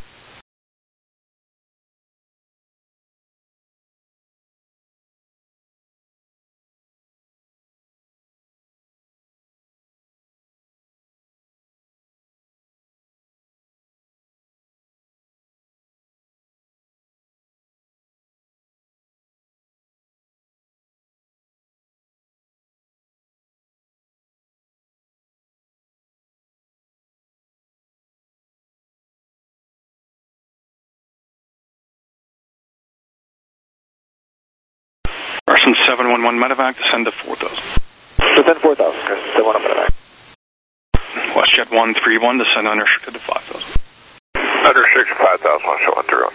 Carson seven one one medevac, descend to four thousand. Descend four thousand, Carson seven one one medevac. WestJet one three one, descend unrestricted to five thousand. Unrestricted five thousand, WestJet one three one.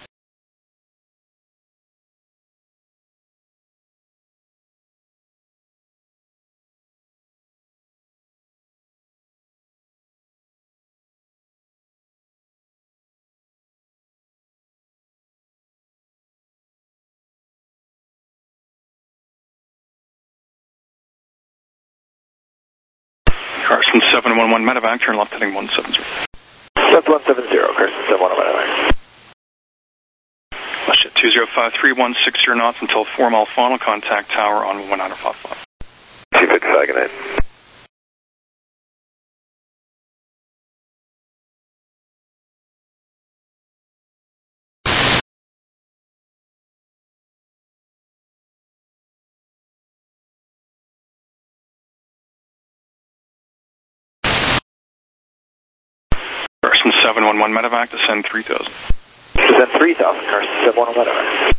Carson seven one one medevac, turn left heading one seven zero. Left one seven zero, Carson seven one one medevac. WestJet two zero five three one six zero knots until four mile final, contact tower on one nine five five. Chief X Wagon eight. Carson seven one one medevac, descend three thousand. Descend three thousand, Carson seven one one medevac.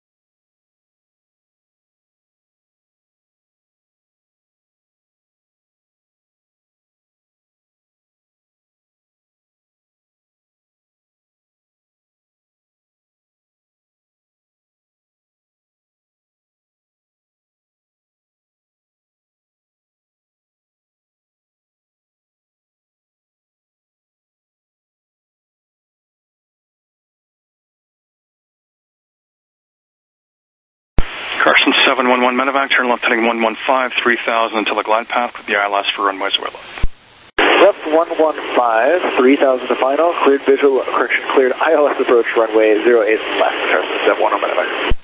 Carson seven one one medevac, turn left heading one one five, three thousand until the glide path with the I L S for runway zero left. Left one one five, three thousand to final, cleared visual, correction, cleared I L S approach runway zero eight left, Carson seven one one medevac.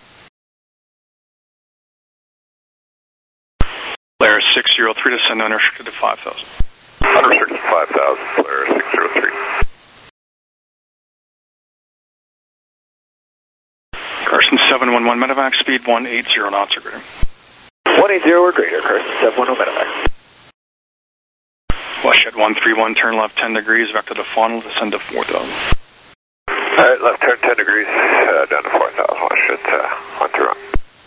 Polaris six zero three, descend unrestricted to five thousand. Unrestricted five thousand, Polaris six zero three. Carson seven one one medevac, speed one eighty knots or greater. one eighty or greater, Carson seven one one medevac. WestJet one three one, turn left ten degrees, vector to funnel, descend to four thousand. Alright, left turn ten degrees, uh, down to four thousand, WestJet uh, one three one.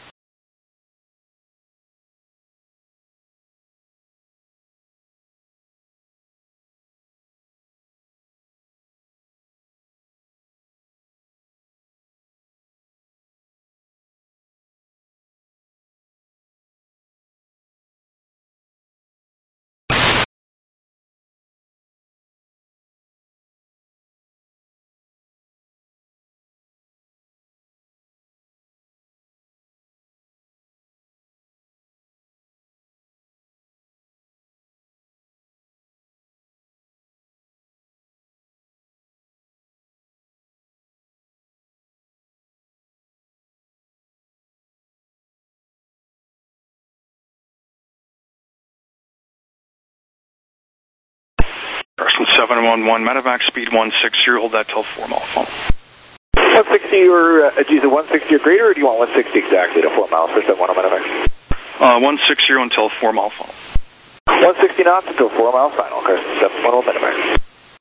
Carson seven one one medevac, speed one sixty, hold that till four mile funnel. one sixty or, uh, do you one sixty or greater, or do you want one sixty exactly to four miles for seven one one medevac? Uh, one sixty until four mile funnel. one sixty knots until four mile final, Carson seven one one medevac.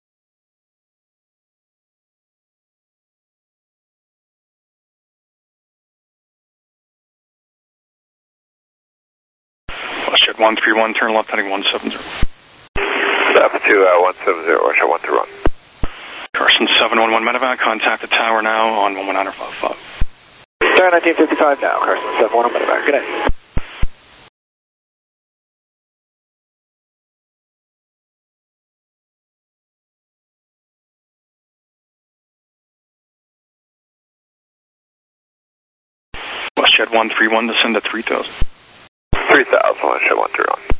WestJet one three one, turn left heading one seven zero. Stop to uh, one seven zero, WestJet one three one. Carson seven one one medevac, contact the tower now on one nine five five. Tower nineteen fifty-five now, Carson seven one one medevac. Good night. WestJet one three one, descend to three thousand. three thousand, WestJet one three one.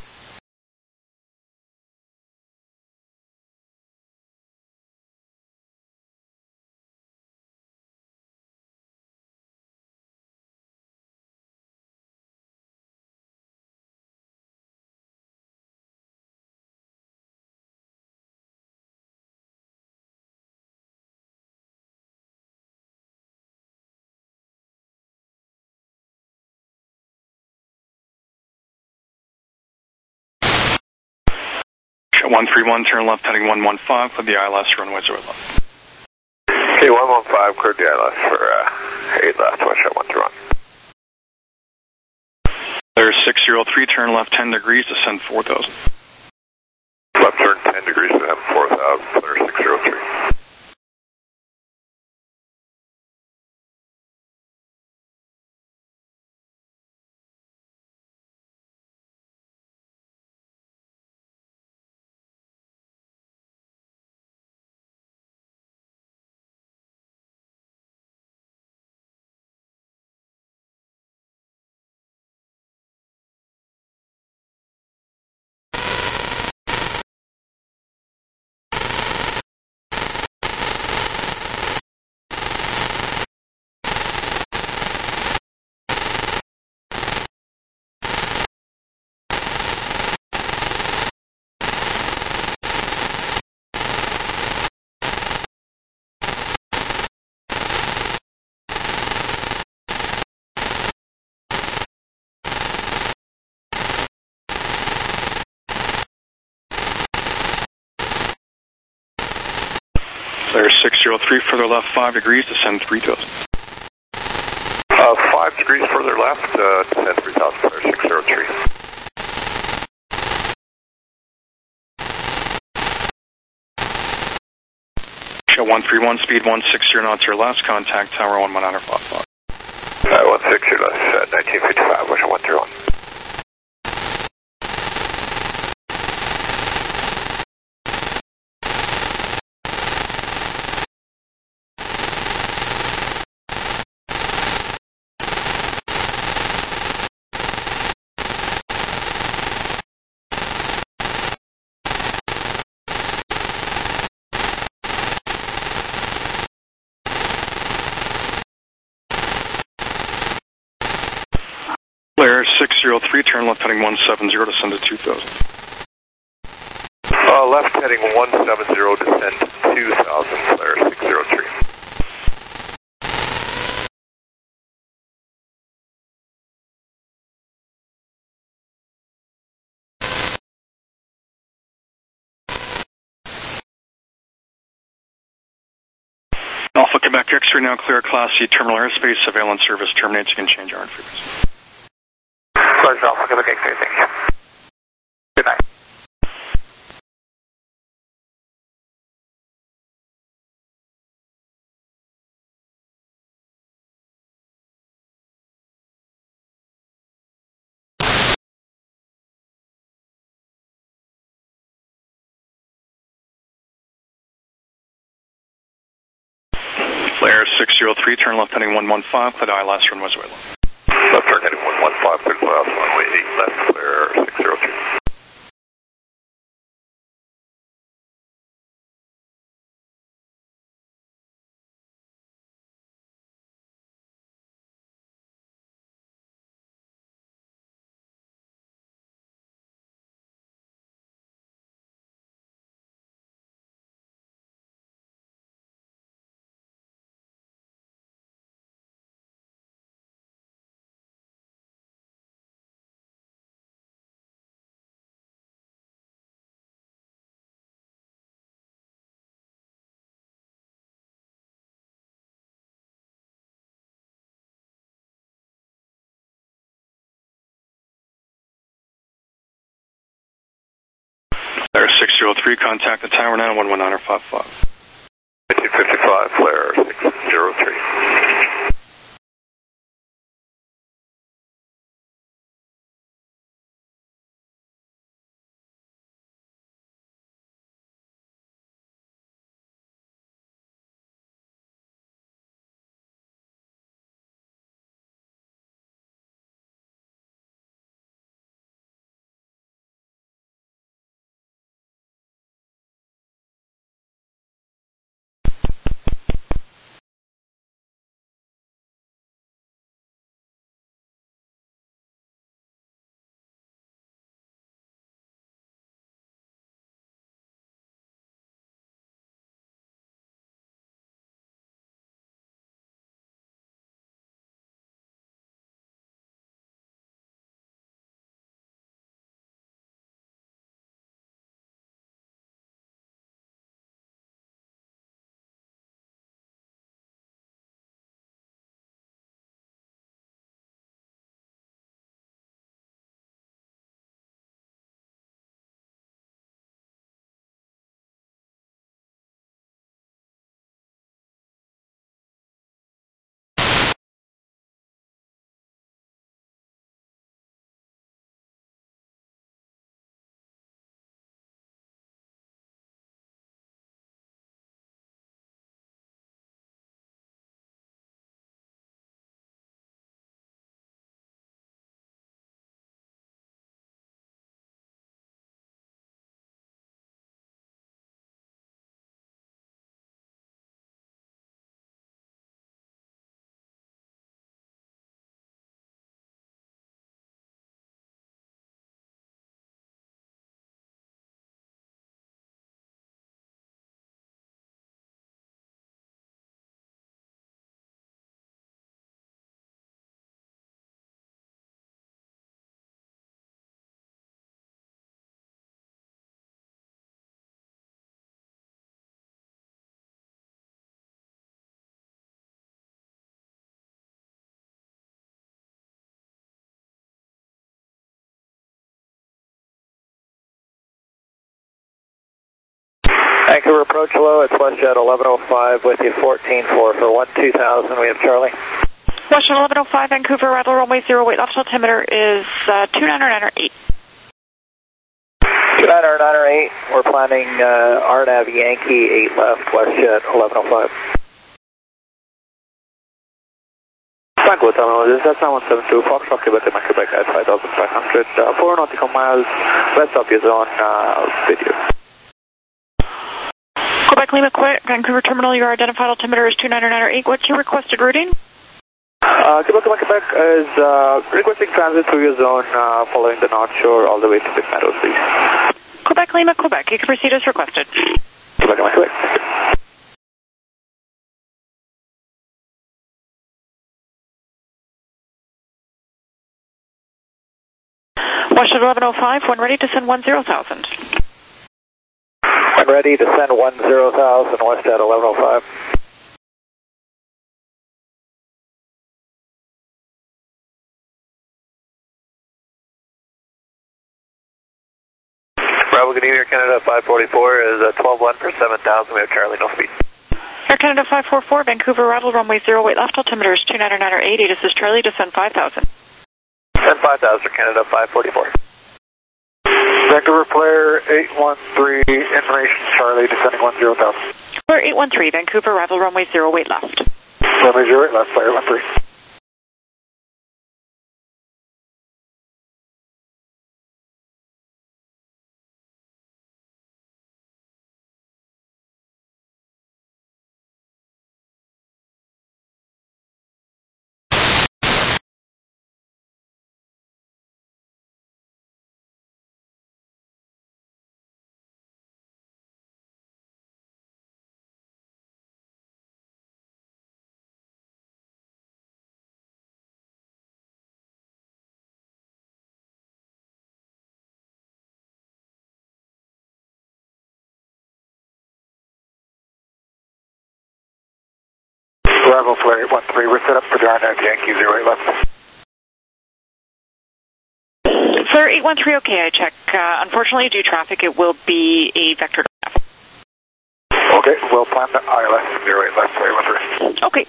one three one, turn left heading one one five, clear the I L S runway zero left. Okay, one one five, cleared the I L S for uh, eight left, WestJet one three one. six zero three, turn left ten degrees, descend four thousand. Left turn ten degrees, descend four thousand, clear six zero three. Clear six zero three, further left five degrees, descend three thousand. Uh, five degrees further left, uh, descend three thousand, clear six zero three. Show one three one, speed one six zero knots, your last contact, tower one one nine five five. Uh, one six zero, uh, nineteen fifty-five, wish one three one. Clear six zero three, turn left heading one seven zero, descend to two thousand. Uh, left heading one seven zero, descend two thousand, clear six zero three. Alpha Quebec X-ray, now clear Class C terminal airspace, surveillance service terminates, you can change R N frequency. Pleasure, Alpha Quebec X-ray, thank you. Good night. Flare six zero three, turn left heading one one five, clear I L S runway Venezuela. Left turn heading one one five, clear Venezuela, runway eight left, clear six zero three. Flare six zero three, contact the tower now, one one nine five five. nineteen fifty-five, flare six zero three. Vancouver approach, hello, it's WestJet eleven oh five with you, fourteen four for one two thousand, we have Charlie. WestJet eleven oh five, Vancouver, arrival runway zero, weight left altimeter is uh, two nine nine eight. two nine nine eight, we're planning uh, R N A V Yankee eight left, WestJet eleven oh five. Franco Terminal, this is nine one seven two, Foxtrot Quebec, Quebec at five thousand five hundred, uh, four nautical miles west of your zone, uh, video. Quebec Lima, Quebec, Vancouver Terminal, your identified altimeter is two nine nine eight. What's your requested routing? Uh, Quebec Lima, Quebec is uh, requesting transit through your zone uh, following the North Shore all the way to Big Meadows, please. Quebec Lima, Quebec, you can proceed as requested. Quebec Lima, Quebec. WestJet eleven oh five, when ready to send one zero thousand. When ready to send one zero thousand, WestJet eleven oh five. Bravo, good evening, Air Canada five forty-four is uh, twelve one for seven thousand, we have Charlie, no speed. Air Canada five forty-four, Vancouver, arrival runway zero, weight left altimeter is two nine nine eight. This is Charlie, descend five thousand. Send five thousand, Air Canada five forty-four. Vancouver Flare eight one three, information Charlie, descending one zero thousand. Flare eight one three, Vancouver, arrival runway zero, weight left. Runway zero, weight left, Flare one three. Bravo Flare eight one three, we're set up for the R N A V Yankee zero eight left. Flare eight one three, okay, I check. Uh, unfortunately, due to traffic, it will be a vector draft. Okay, we'll plan the I L S zero eight left, Flare eight one three. Okay.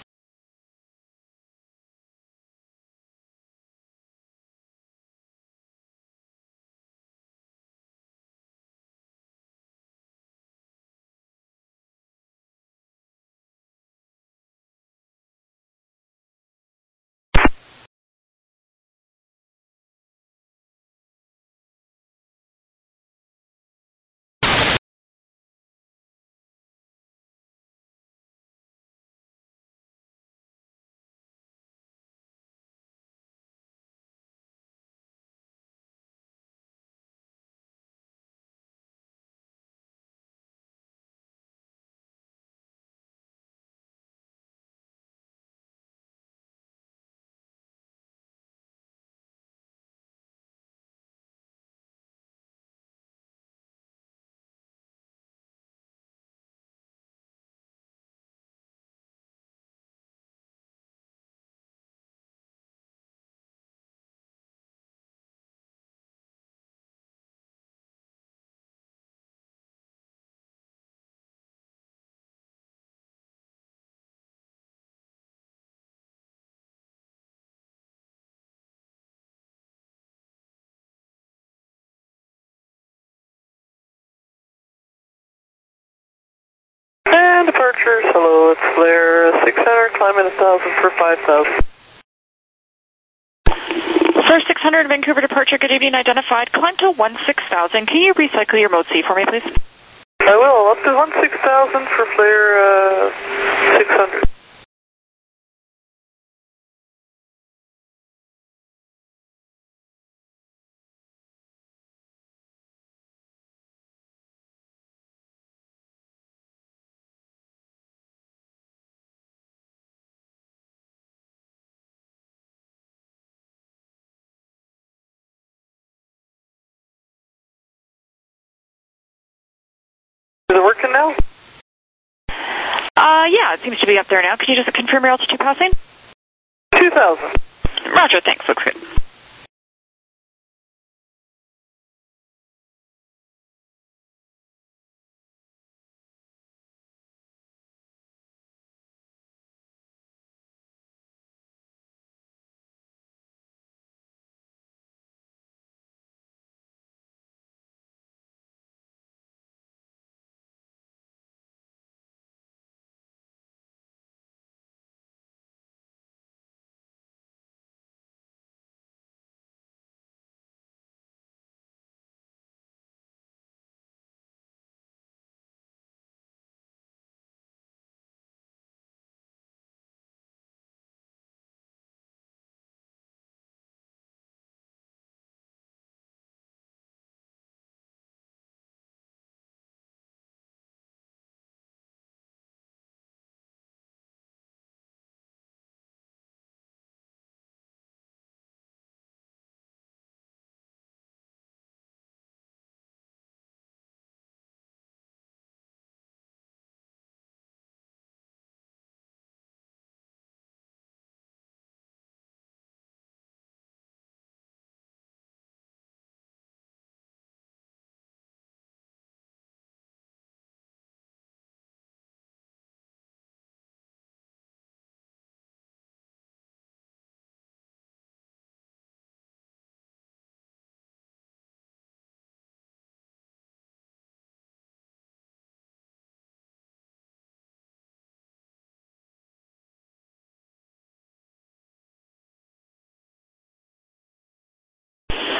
And departures, hello, it's Flare six hundred, climb in one thousand for five thousand. Flare six hundred, Vancouver departure, good evening, identified. Climb to one six thousand. Can you recycle your mode C for me, please? I will, up to one six thousand for Flare uh, six hundred. Is it working now? Uh, yeah, it seems to be up there now. Can you just confirm your altitude passing? two thousand. Roger, thanks, looks good.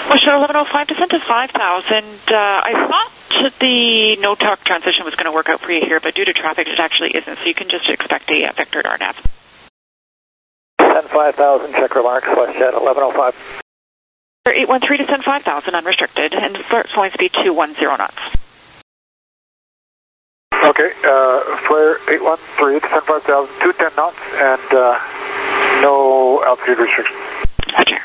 Westjet eleven oh five, descent to five thousand. Uh, I thought the no-talk transition was going to work out for you here, but due to traffic, it actually isn't, so you can just expect a uh, vectored R N A V. Descend five thousand, check remarks, Westjet eleven oh five. eight one three, descend five thousand, unrestricted, and flight speed two one zero knots. Okay, uh, flare eight one three, descend five thousand, two ten knots, and uh, no altitude restriction. Roger.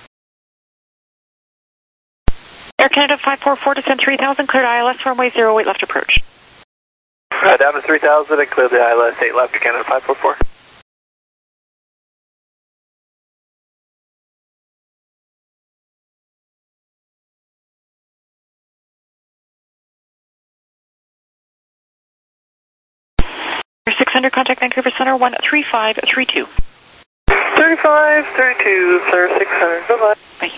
Air Canada five four four, descend three thousand, cleared I L S, runway zero eight left approach. Uh, down to three thousand and clear the I L S eight left to Canada five four four. six hundred, contact Vancouver Center, one three five three two. thirty-five, thirty-two, sir, six hundred, bye-bye. Bye.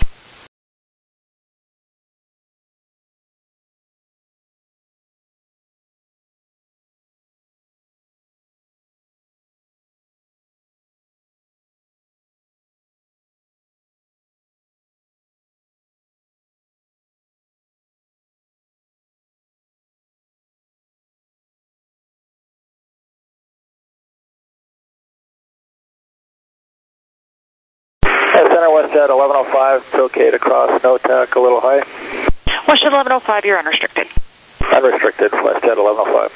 Center Westjet eleven oh five, it's okay to cross no-tack a little high. Westjet eleven oh five, you're unrestricted. Unrestricted, Westjet eleven oh five.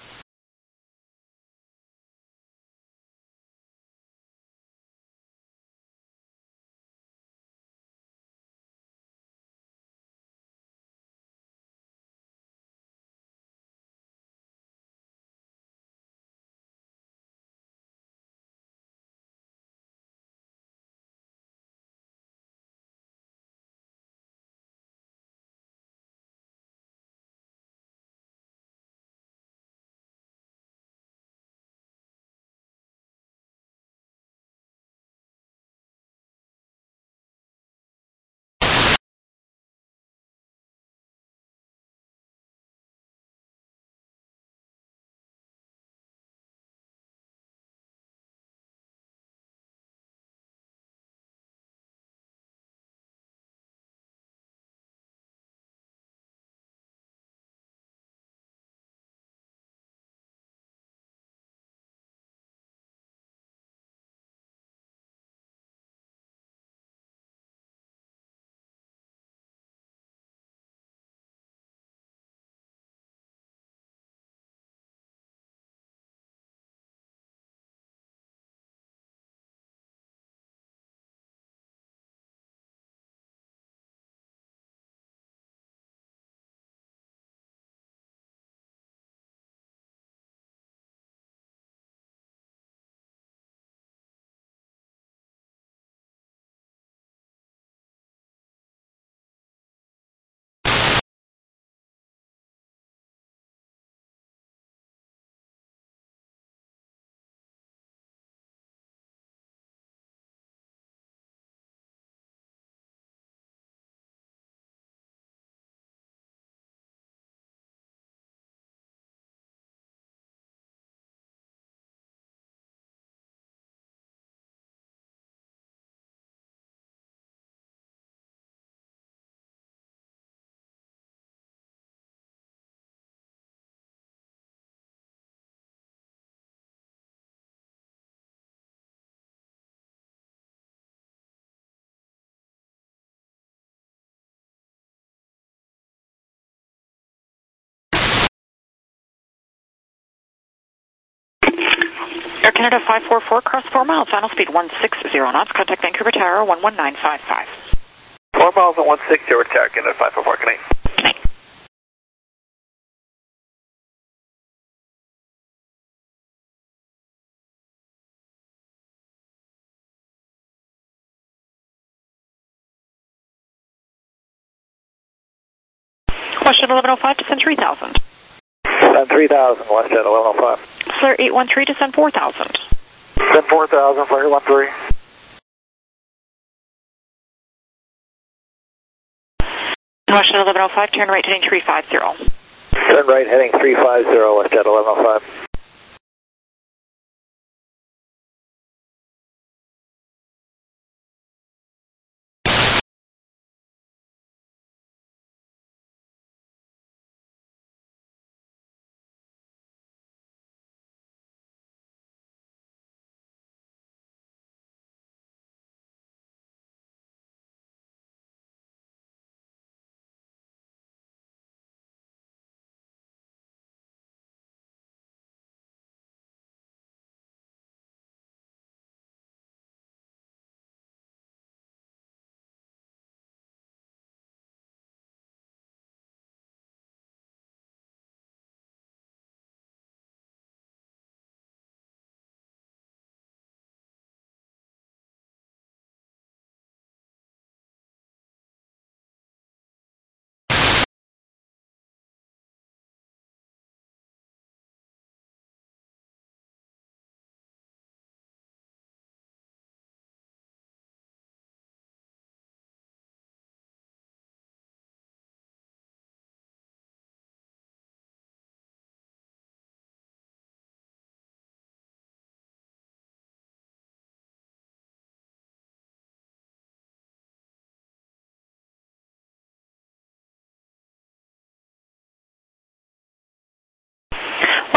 Air Canada five four four, cross four miles, final speed one six zero knots, contact Vancouver Tower one one nine five five. four miles and one six zero, attack Canada five four four, connect. Connect. Westjet eleven oh five, descend three thousand. Descend three thousand, Westjet eleven oh five. Flare eight one three, descend four thousand. Descend four thousand, flare eight one three. Westjet eleven oh five, turn right heading three five zero. Turn right heading three five zero, Westjet eleven oh five.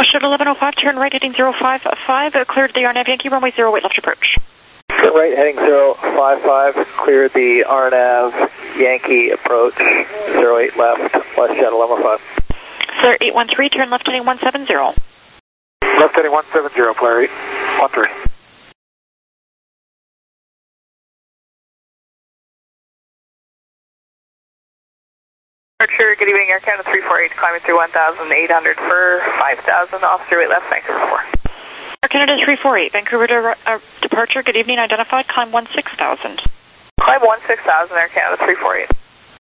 Westjet eleven oh five, turn right heading zero five five, uh, cleared the R N A V Yankee runway zero eight left approach. Turn right heading zero five five, cleared the R N A V Yankee approach, zero eight left, Westjet eleven oh five. Flare eight one three, turn left heading one seven zero. Left heading one seven zero, Flare eight one three. Archer, good evening, Air Canada three four eight, climbing through one thousand eight hundred for five thousand, off zero eight left, Vancouver four. Air Canada three four eight, Vancouver de uh, departure, good evening, identified, climb one six thousand. Climb one six thousand, Air Canada three four eight.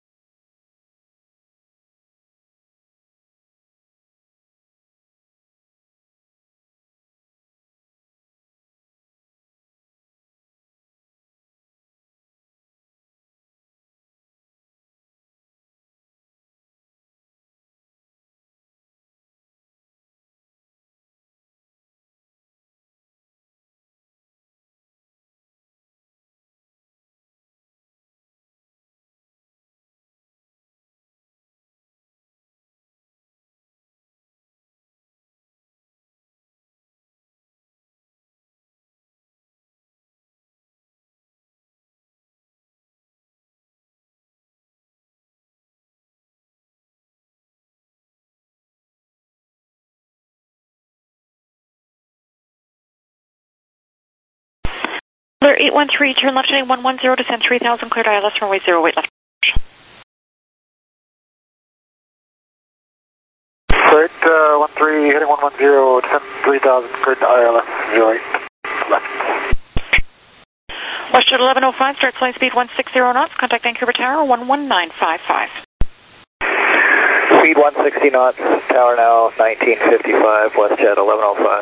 Flare eight one three, turn left heading one one zero, descend three thousand, cleared I L S runway zero eight left. Flight uh, one three, heading one one zero, descend three thousand, cleared to I L S zero eight left. Westjet eleven oh five, start flight speed one sixty knots, contact Vancouver Tower one one nine five five. Speed one sixty knots, tower now nineteen fifty-five, Westjet eleven oh five.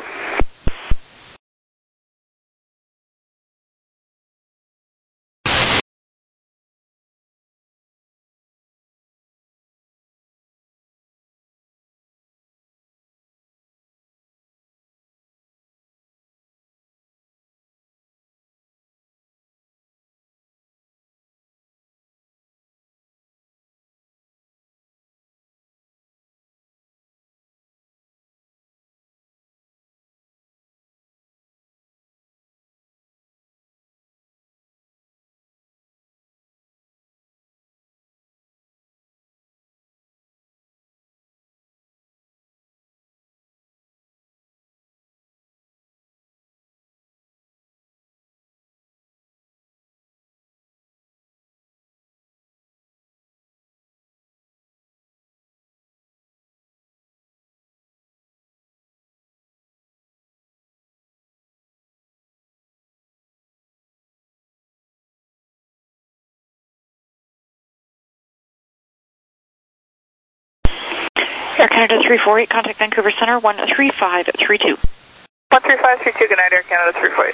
Air Canada three four eight, contact Vancouver Center one three five three two. one three five three two, good night, Air Canada three four eight.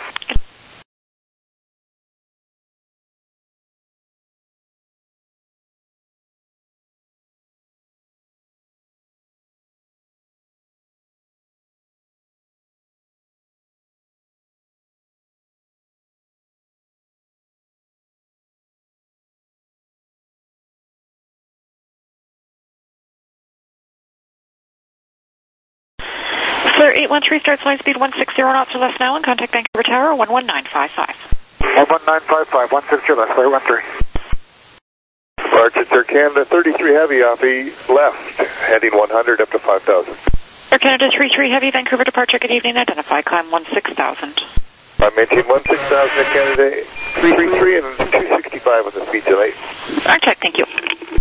Flare eight one three, start flight speed one sixty knots or less now, and contact Vancouver Tower one one nine five five. one one nine five five, one six zero left, Flare one three. Archer, Air Canada thirty-three Heavy off E left, heading one hundred up to five thousand. Air Canada three three Heavy, Vancouver departure, good evening, identified, climb one six thousand. I'm maintain one six thousand at Canada three three three and two sixty-five with the speed delay. Archeck, thank you.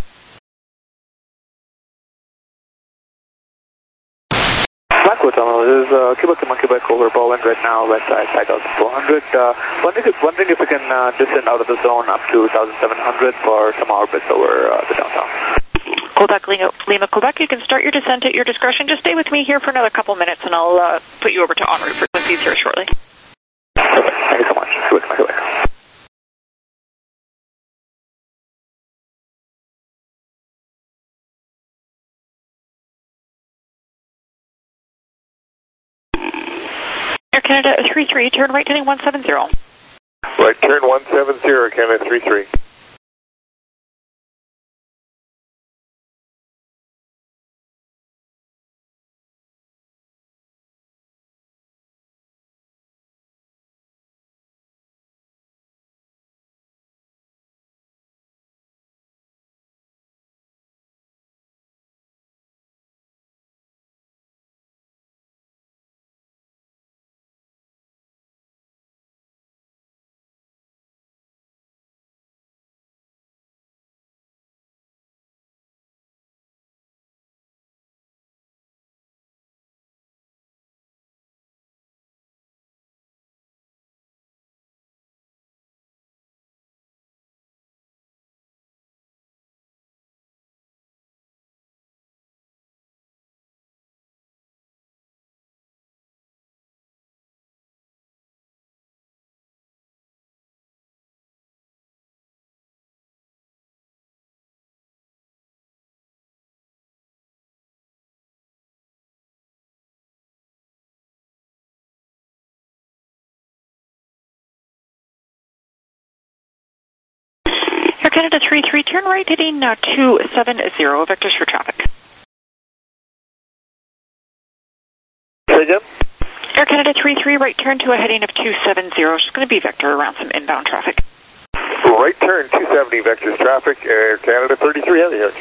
Blackwood Tunnel, this is uh, Quebec to Monkey Quebec over Bowland right now, right side five thousand four hundred. Uh, wondering, if, wondering if we can uh, descend out of the zone up to one thousand seven hundred for some orbits over uh, the downtown. Quebec, Lima, Lima, Quebec, you can start your descent at your discretion. Just stay with me here for another couple minutes and I'll uh, put you over to en route frequencies here shortly. Perfect. Thank you so much. Quebec, Quebec. Air Canada three three, turn right heading one seven zero. Right, turn one seven zero, Canada three three. Canada three three, turn right heading uh, two seven zero, vectors for traffic. Say again? Air Canada three three, right turn to a heading of two seven zero. It's going to be vector around some inbound traffic. Right turn, two seventy, vectors traffic, Air Canada thirty-three heavy here.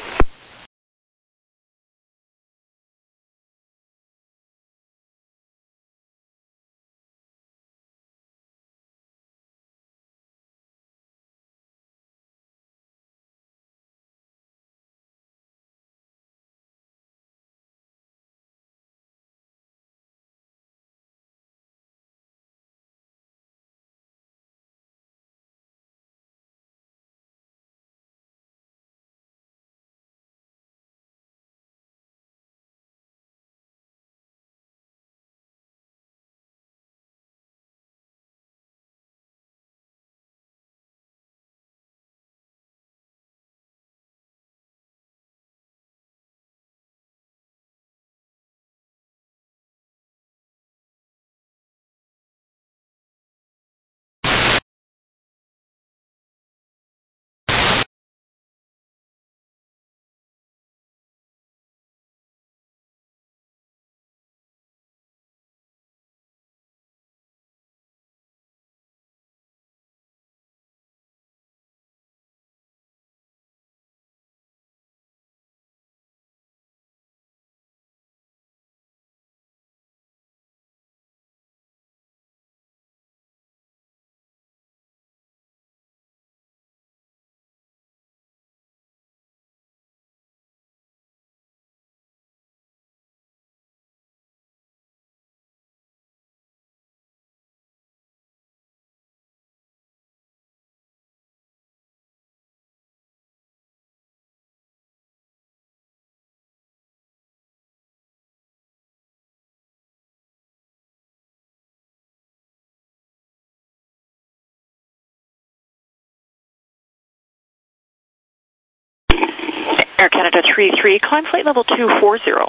Air Canada three three, climb flight level two four zero.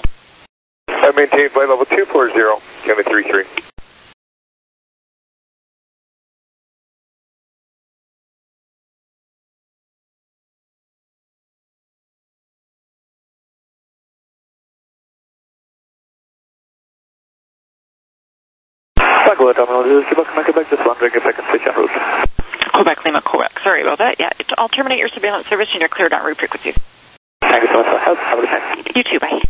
I maintain flight level two four zero, Canada three three. Back terminal, this is Quebec, Quebec, just wondering if I can switch en route. Quebec, Lima, Quebec. Sorry about that. Yeah, I'll terminate your surveillance service and you're cleared on route frequencies. Thank you so much for help. Have a good time. You too, bye.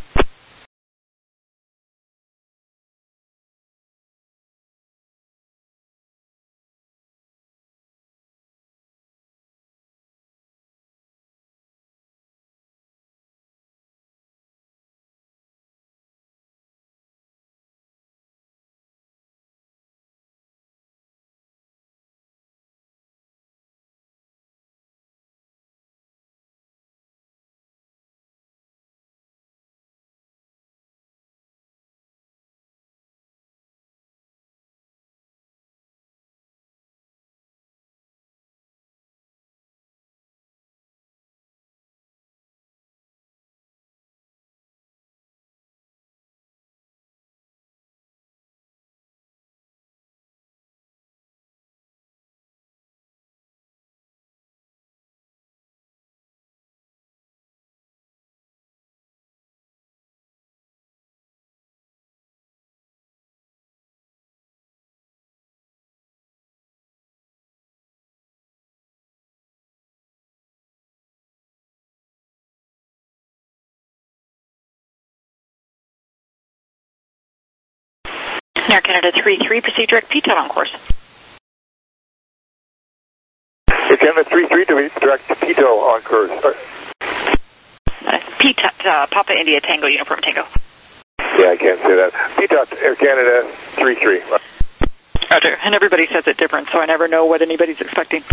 Air Canada three three, proceed direct P T O T on course. Air Canada three three, direct P T O on course. Uh, P T O T, uh, Papa India Tango, Uniform Tango. Yeah, I can't say that. P T O T, Air Canada three three. Roger, and everybody says it different, so I never know what anybody's expecting.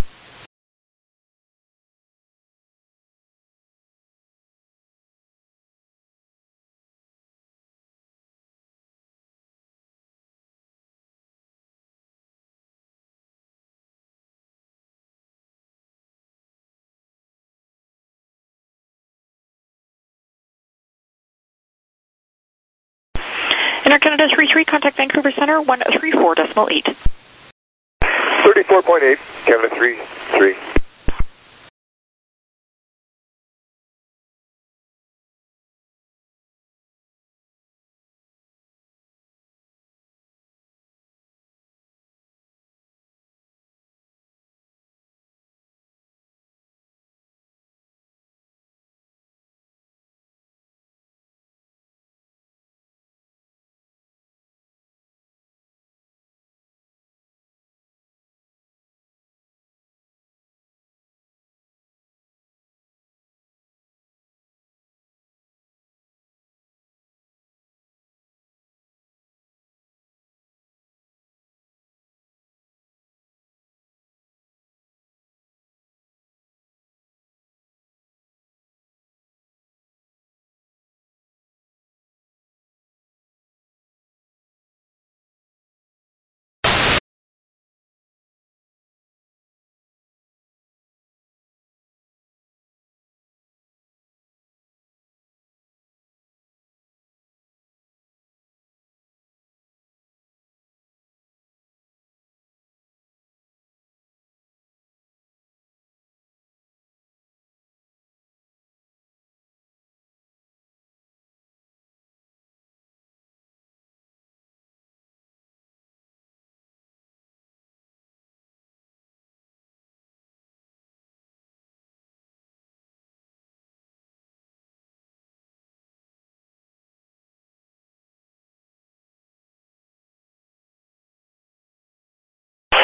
Air Canada three three, contact Vancouver Center, one three four decimal eight. thirty-four point eight, Canada three three.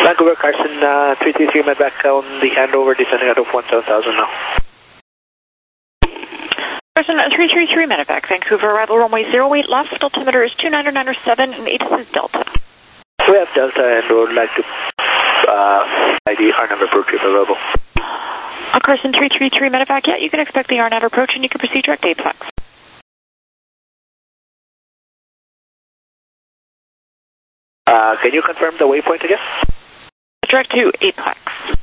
Vancouver, Carson, uh, three three three met back on the handover, descending out of one seven thousand now. Carson, three three three Medevac, Vancouver, arrival runway zero eight left, altimeter is two nine nine seven, and A T I S is Delta. We have Delta and would like to uh, I D R N A V approach if available. Uh, Carson, three three three Medevac, yeah, you can expect the R N A V approach and you can proceed direct to Apex. Uh, can you confirm the waypoint again? Direct to Apex.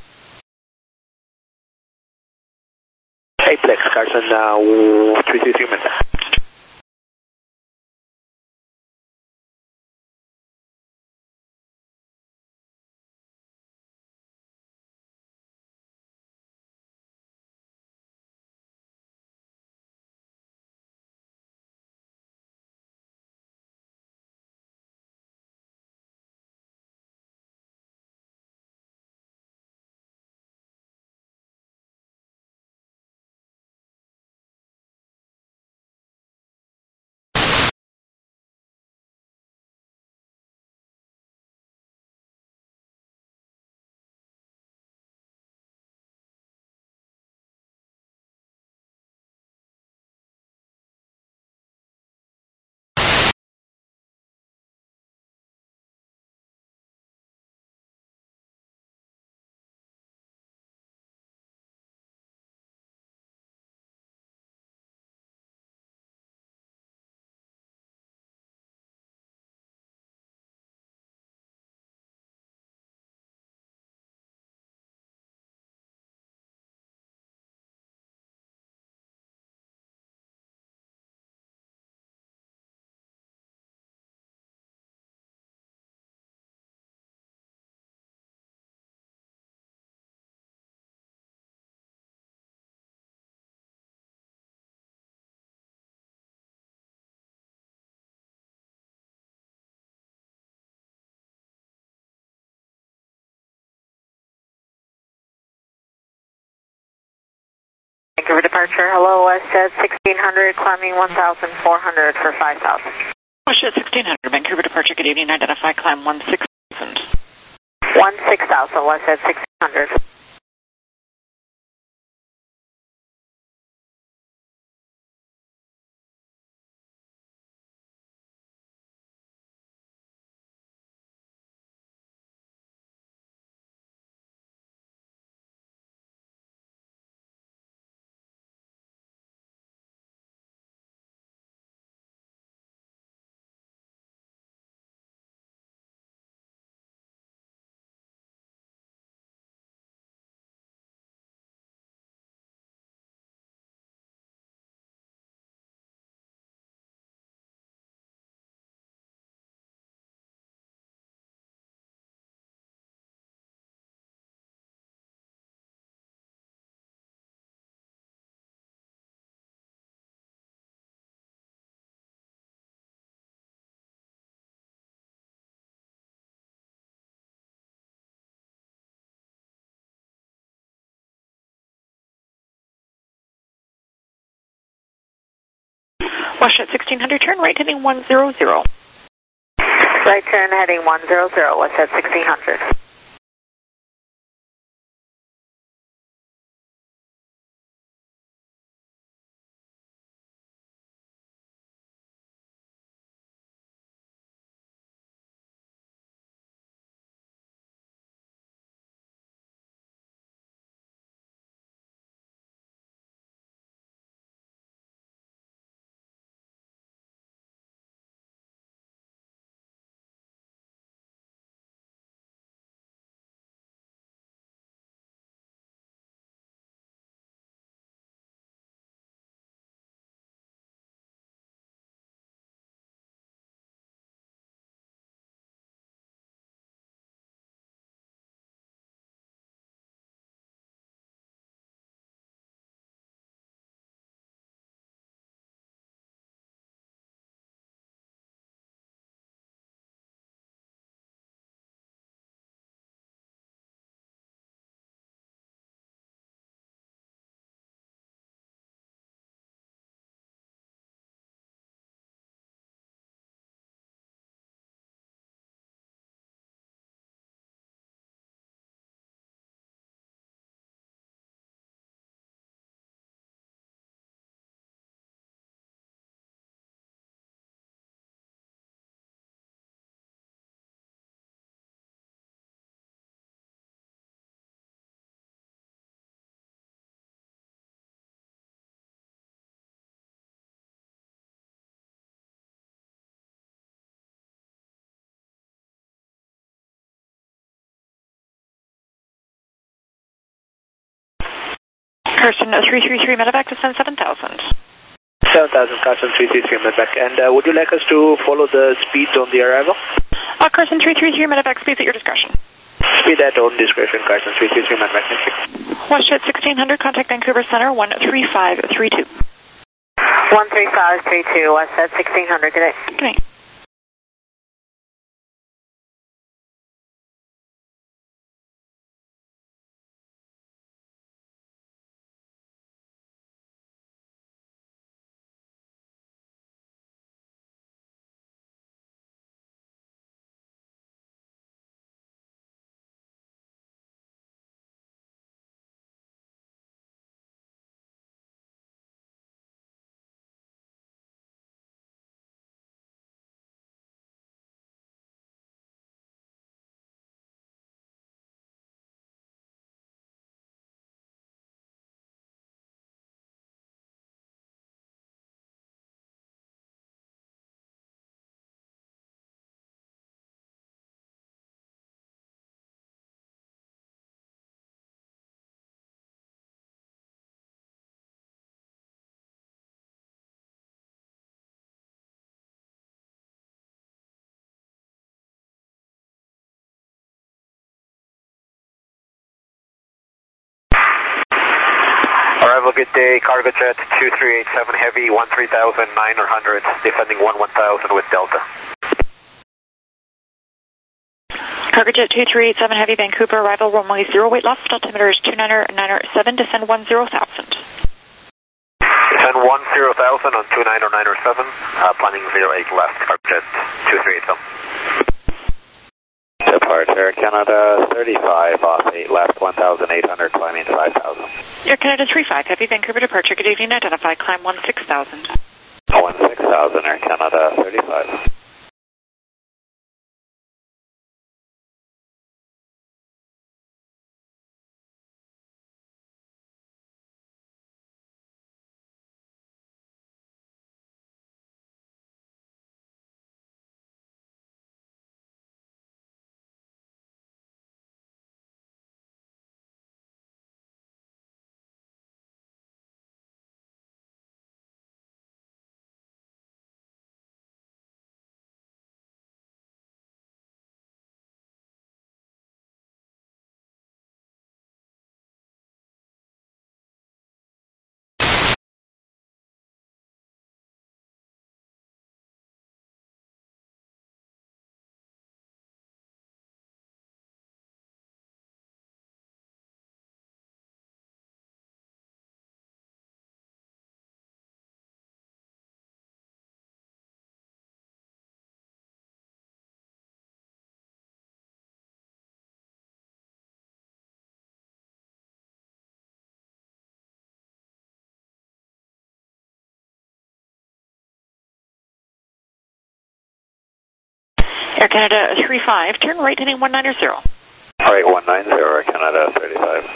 Apex, Carson, uh, three three three minutes. Vancouver departure, hello, Westjet sixteen hundred, climbing one thousand four hundred for five thousand. Westjet sixteen hundred, Vancouver departure, good evening, identify, climb one six thousand. one six thousand, Westjet sixteen hundred. Westjet sixteen hundred, turn right heading one zero zero. Right turn heading one zero zero, Westjet sixteen hundred. Carson three three three medevac, descend seven thousand. seven thousand, Carson three three three medevac. And uh, would you like us to follow the speeds on the arrival? Uh, Carson three three three medevac, speeds at your discretion. Speed at own discretion, Carson three three three medevac. Thank you. WestJet sixteen hundred, contact Vancouver Center one three five three two. one three five three two, WestJet sixteen hundred, good day. Good night. Arrival, good day, Cargo Jet two three eight seven Heavy, one three thousand nine hundred, defending one one thousand with Delta. Cargo Jet two three eight seven Heavy, Vancouver, arrival, runway zero, weight loss, altimeter is two niner niner seven, descend one zero thousand. Descend one zero thousand on two niner niner seven, uh, planning zero eight left, Cargo Jet two three eight seven. Departure Canada thirty-five, off eight left, one thousand eight hundred, climbing five thousand. Air Canada three five, Heavy, Vancouver departure, good evening, identify, climb one six thousand. one six thousand, Air Canada thirty-five. Air Canada three five, turn right heading one niner zero. Right, one nine zero, Air Canada thirty-five.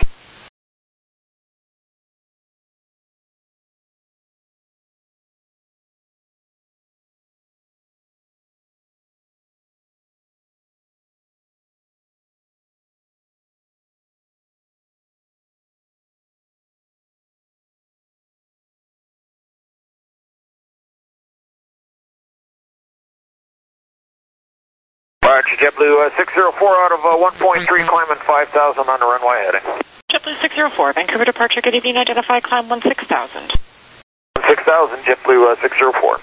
Departure JetBlue uh, six zero four out of uh, one point three, climbing five thousand on the runway heading. JetBlue six zero four, Vancouver departure, good evening, identify, climb one six thousand. six thousand, JetBlue uh, six zero four.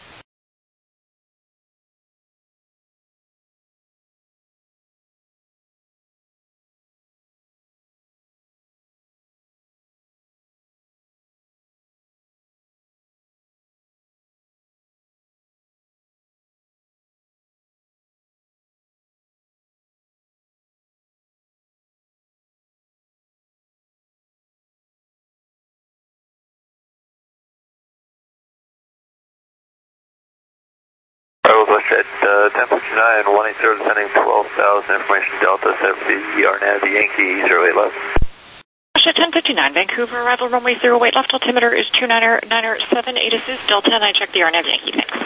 Arrival WestJet uh, ten fifty-nine, one eight zero, descending twelve thousand, information Delta, seven B, R N A V Yankee, zero eight left. WestJet ten fifty-nine, Vancouver, arrival, runway zero, weight left, altimeter is two niner niner seven, A to Zeus, Delta, and I check the R N A V Yankee, thanks.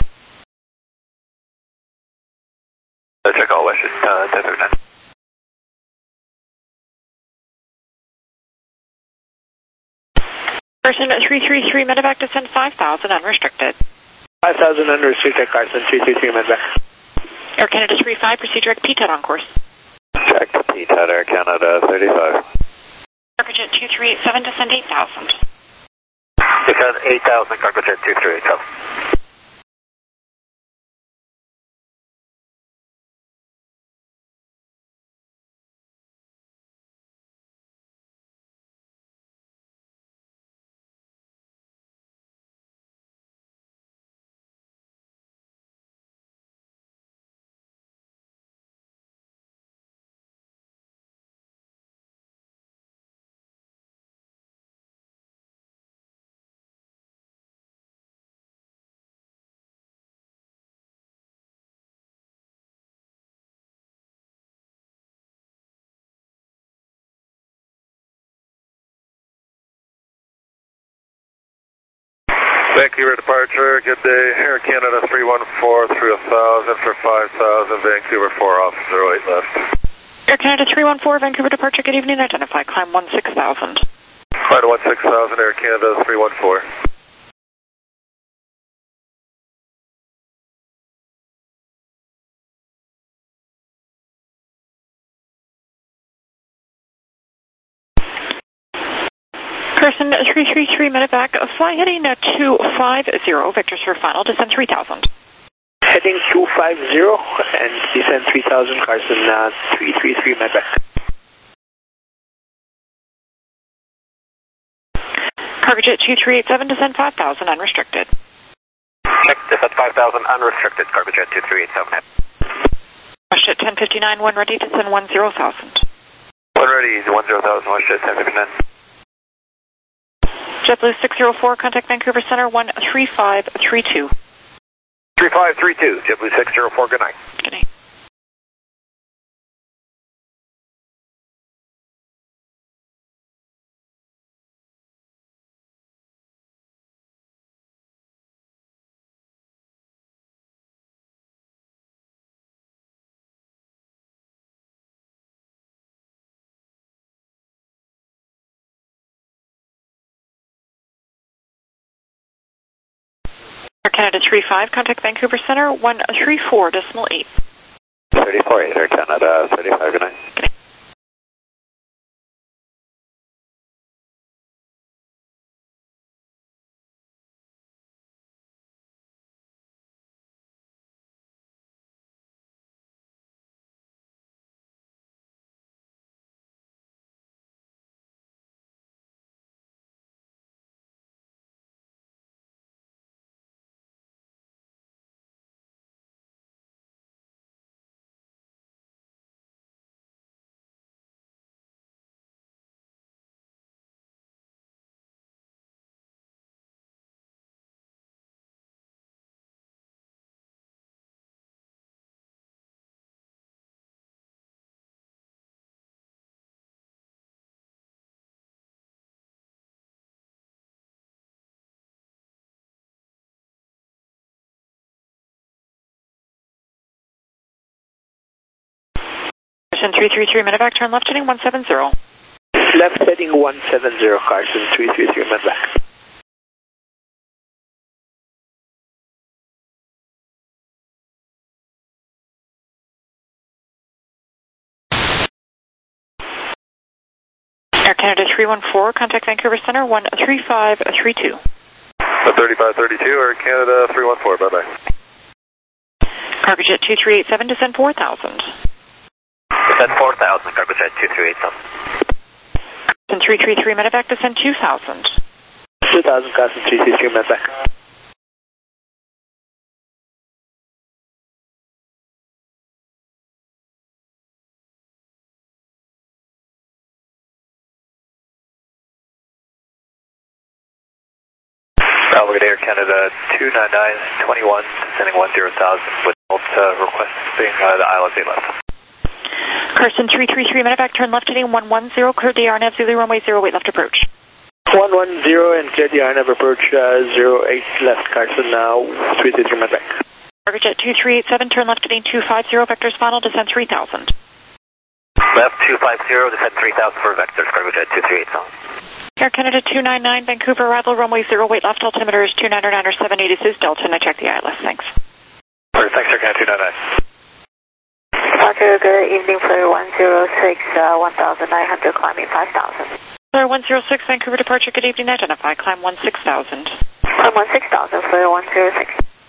Uh, check all WestJet uh, ten fifty-nine. Person three three three medevac descend five thousand unrestricted. five thousand unrestricted, Carson three three three medevac. Air Canada three five, proceed direct P T A D on course. Check P T A D Air Canada thirty-five. Cargojet two three eight seven, descend eight thousand. Descend eight thousand, Cargojet two three eight seven. Vancouver departure, good day. Air Canada three one four through one thousand for five thousand, Vancouver four off zero eight left. Air Canada three one four, Vancouver departure, good evening, identify, climb one six thousand. Flight one six thousand, Air Canada three one four. Person three three three medevac, fly heading two five zero, vectors for final, descend three thousand. Heading two five zero and descend three thousand, Carson uh, three three three medevac. Cargojet two three eight seven, descend five thousand unrestricted. Check, descend five thousand unrestricted, Cargojet two three eight seven. WestJet ten fifty-nine, one ready, descend one zero thousand. One ready, one zero thousand, WestJet ten fifty-nine. JetBlue six zero four, contact Vancouver Center one three five three two. three five three two, JetBlue six zero four, good night. Good night. Air Canada three five, contact Vancouver Center one three four decimal eight. thirty-four eight, Air Canada thirty-five, good night. Good night. three three three medevac, turn left heading one seven zero. Left heading one seven zero, Carson three three three medevac. Air Canada three one four, contact Vancouver Center one three five three two. thirty-five thirty-two, Air Canada three one four, bye bye. Cargojet two three eight seven, descend four thousand. Descend four thousand, Cargojet two three eight seven. Carson three three three medevac, descend two thousand. two thousand, Carson three three three medevac. Bravo Air Canada two nine nine twenty-one, descending one zero thousand, with uh, requesting uh, the I L S A left. Carson three three three medevac, turn left heading one one zero, clear the R N A V Zulu runway zero eight left approach. one one zero and clear the R N A V approach uh, zero eight left, Carson now three three three medevac. Cargojet two three eight seven, turn left heading two five zero, vectors final, descend three thousand. Left two five zero, descend three thousand for vectors, Cargojet two three eight seven. Air Canada two nine nine, Vancouver arrival, runway zero, weight left, altimeter is two nine nine or seven eighty, this is Delta, and I check the I L S, thanks. Perfect, thanks, Air Canada two nine nine. Roger, good evening, Flare one zero six, uh, one thousand nine hundred, climbing five thousand. Flare one zero six, Vancouver departure, good evening, identify, climb one six thousand. Climb one six thousand, Flare one zero six.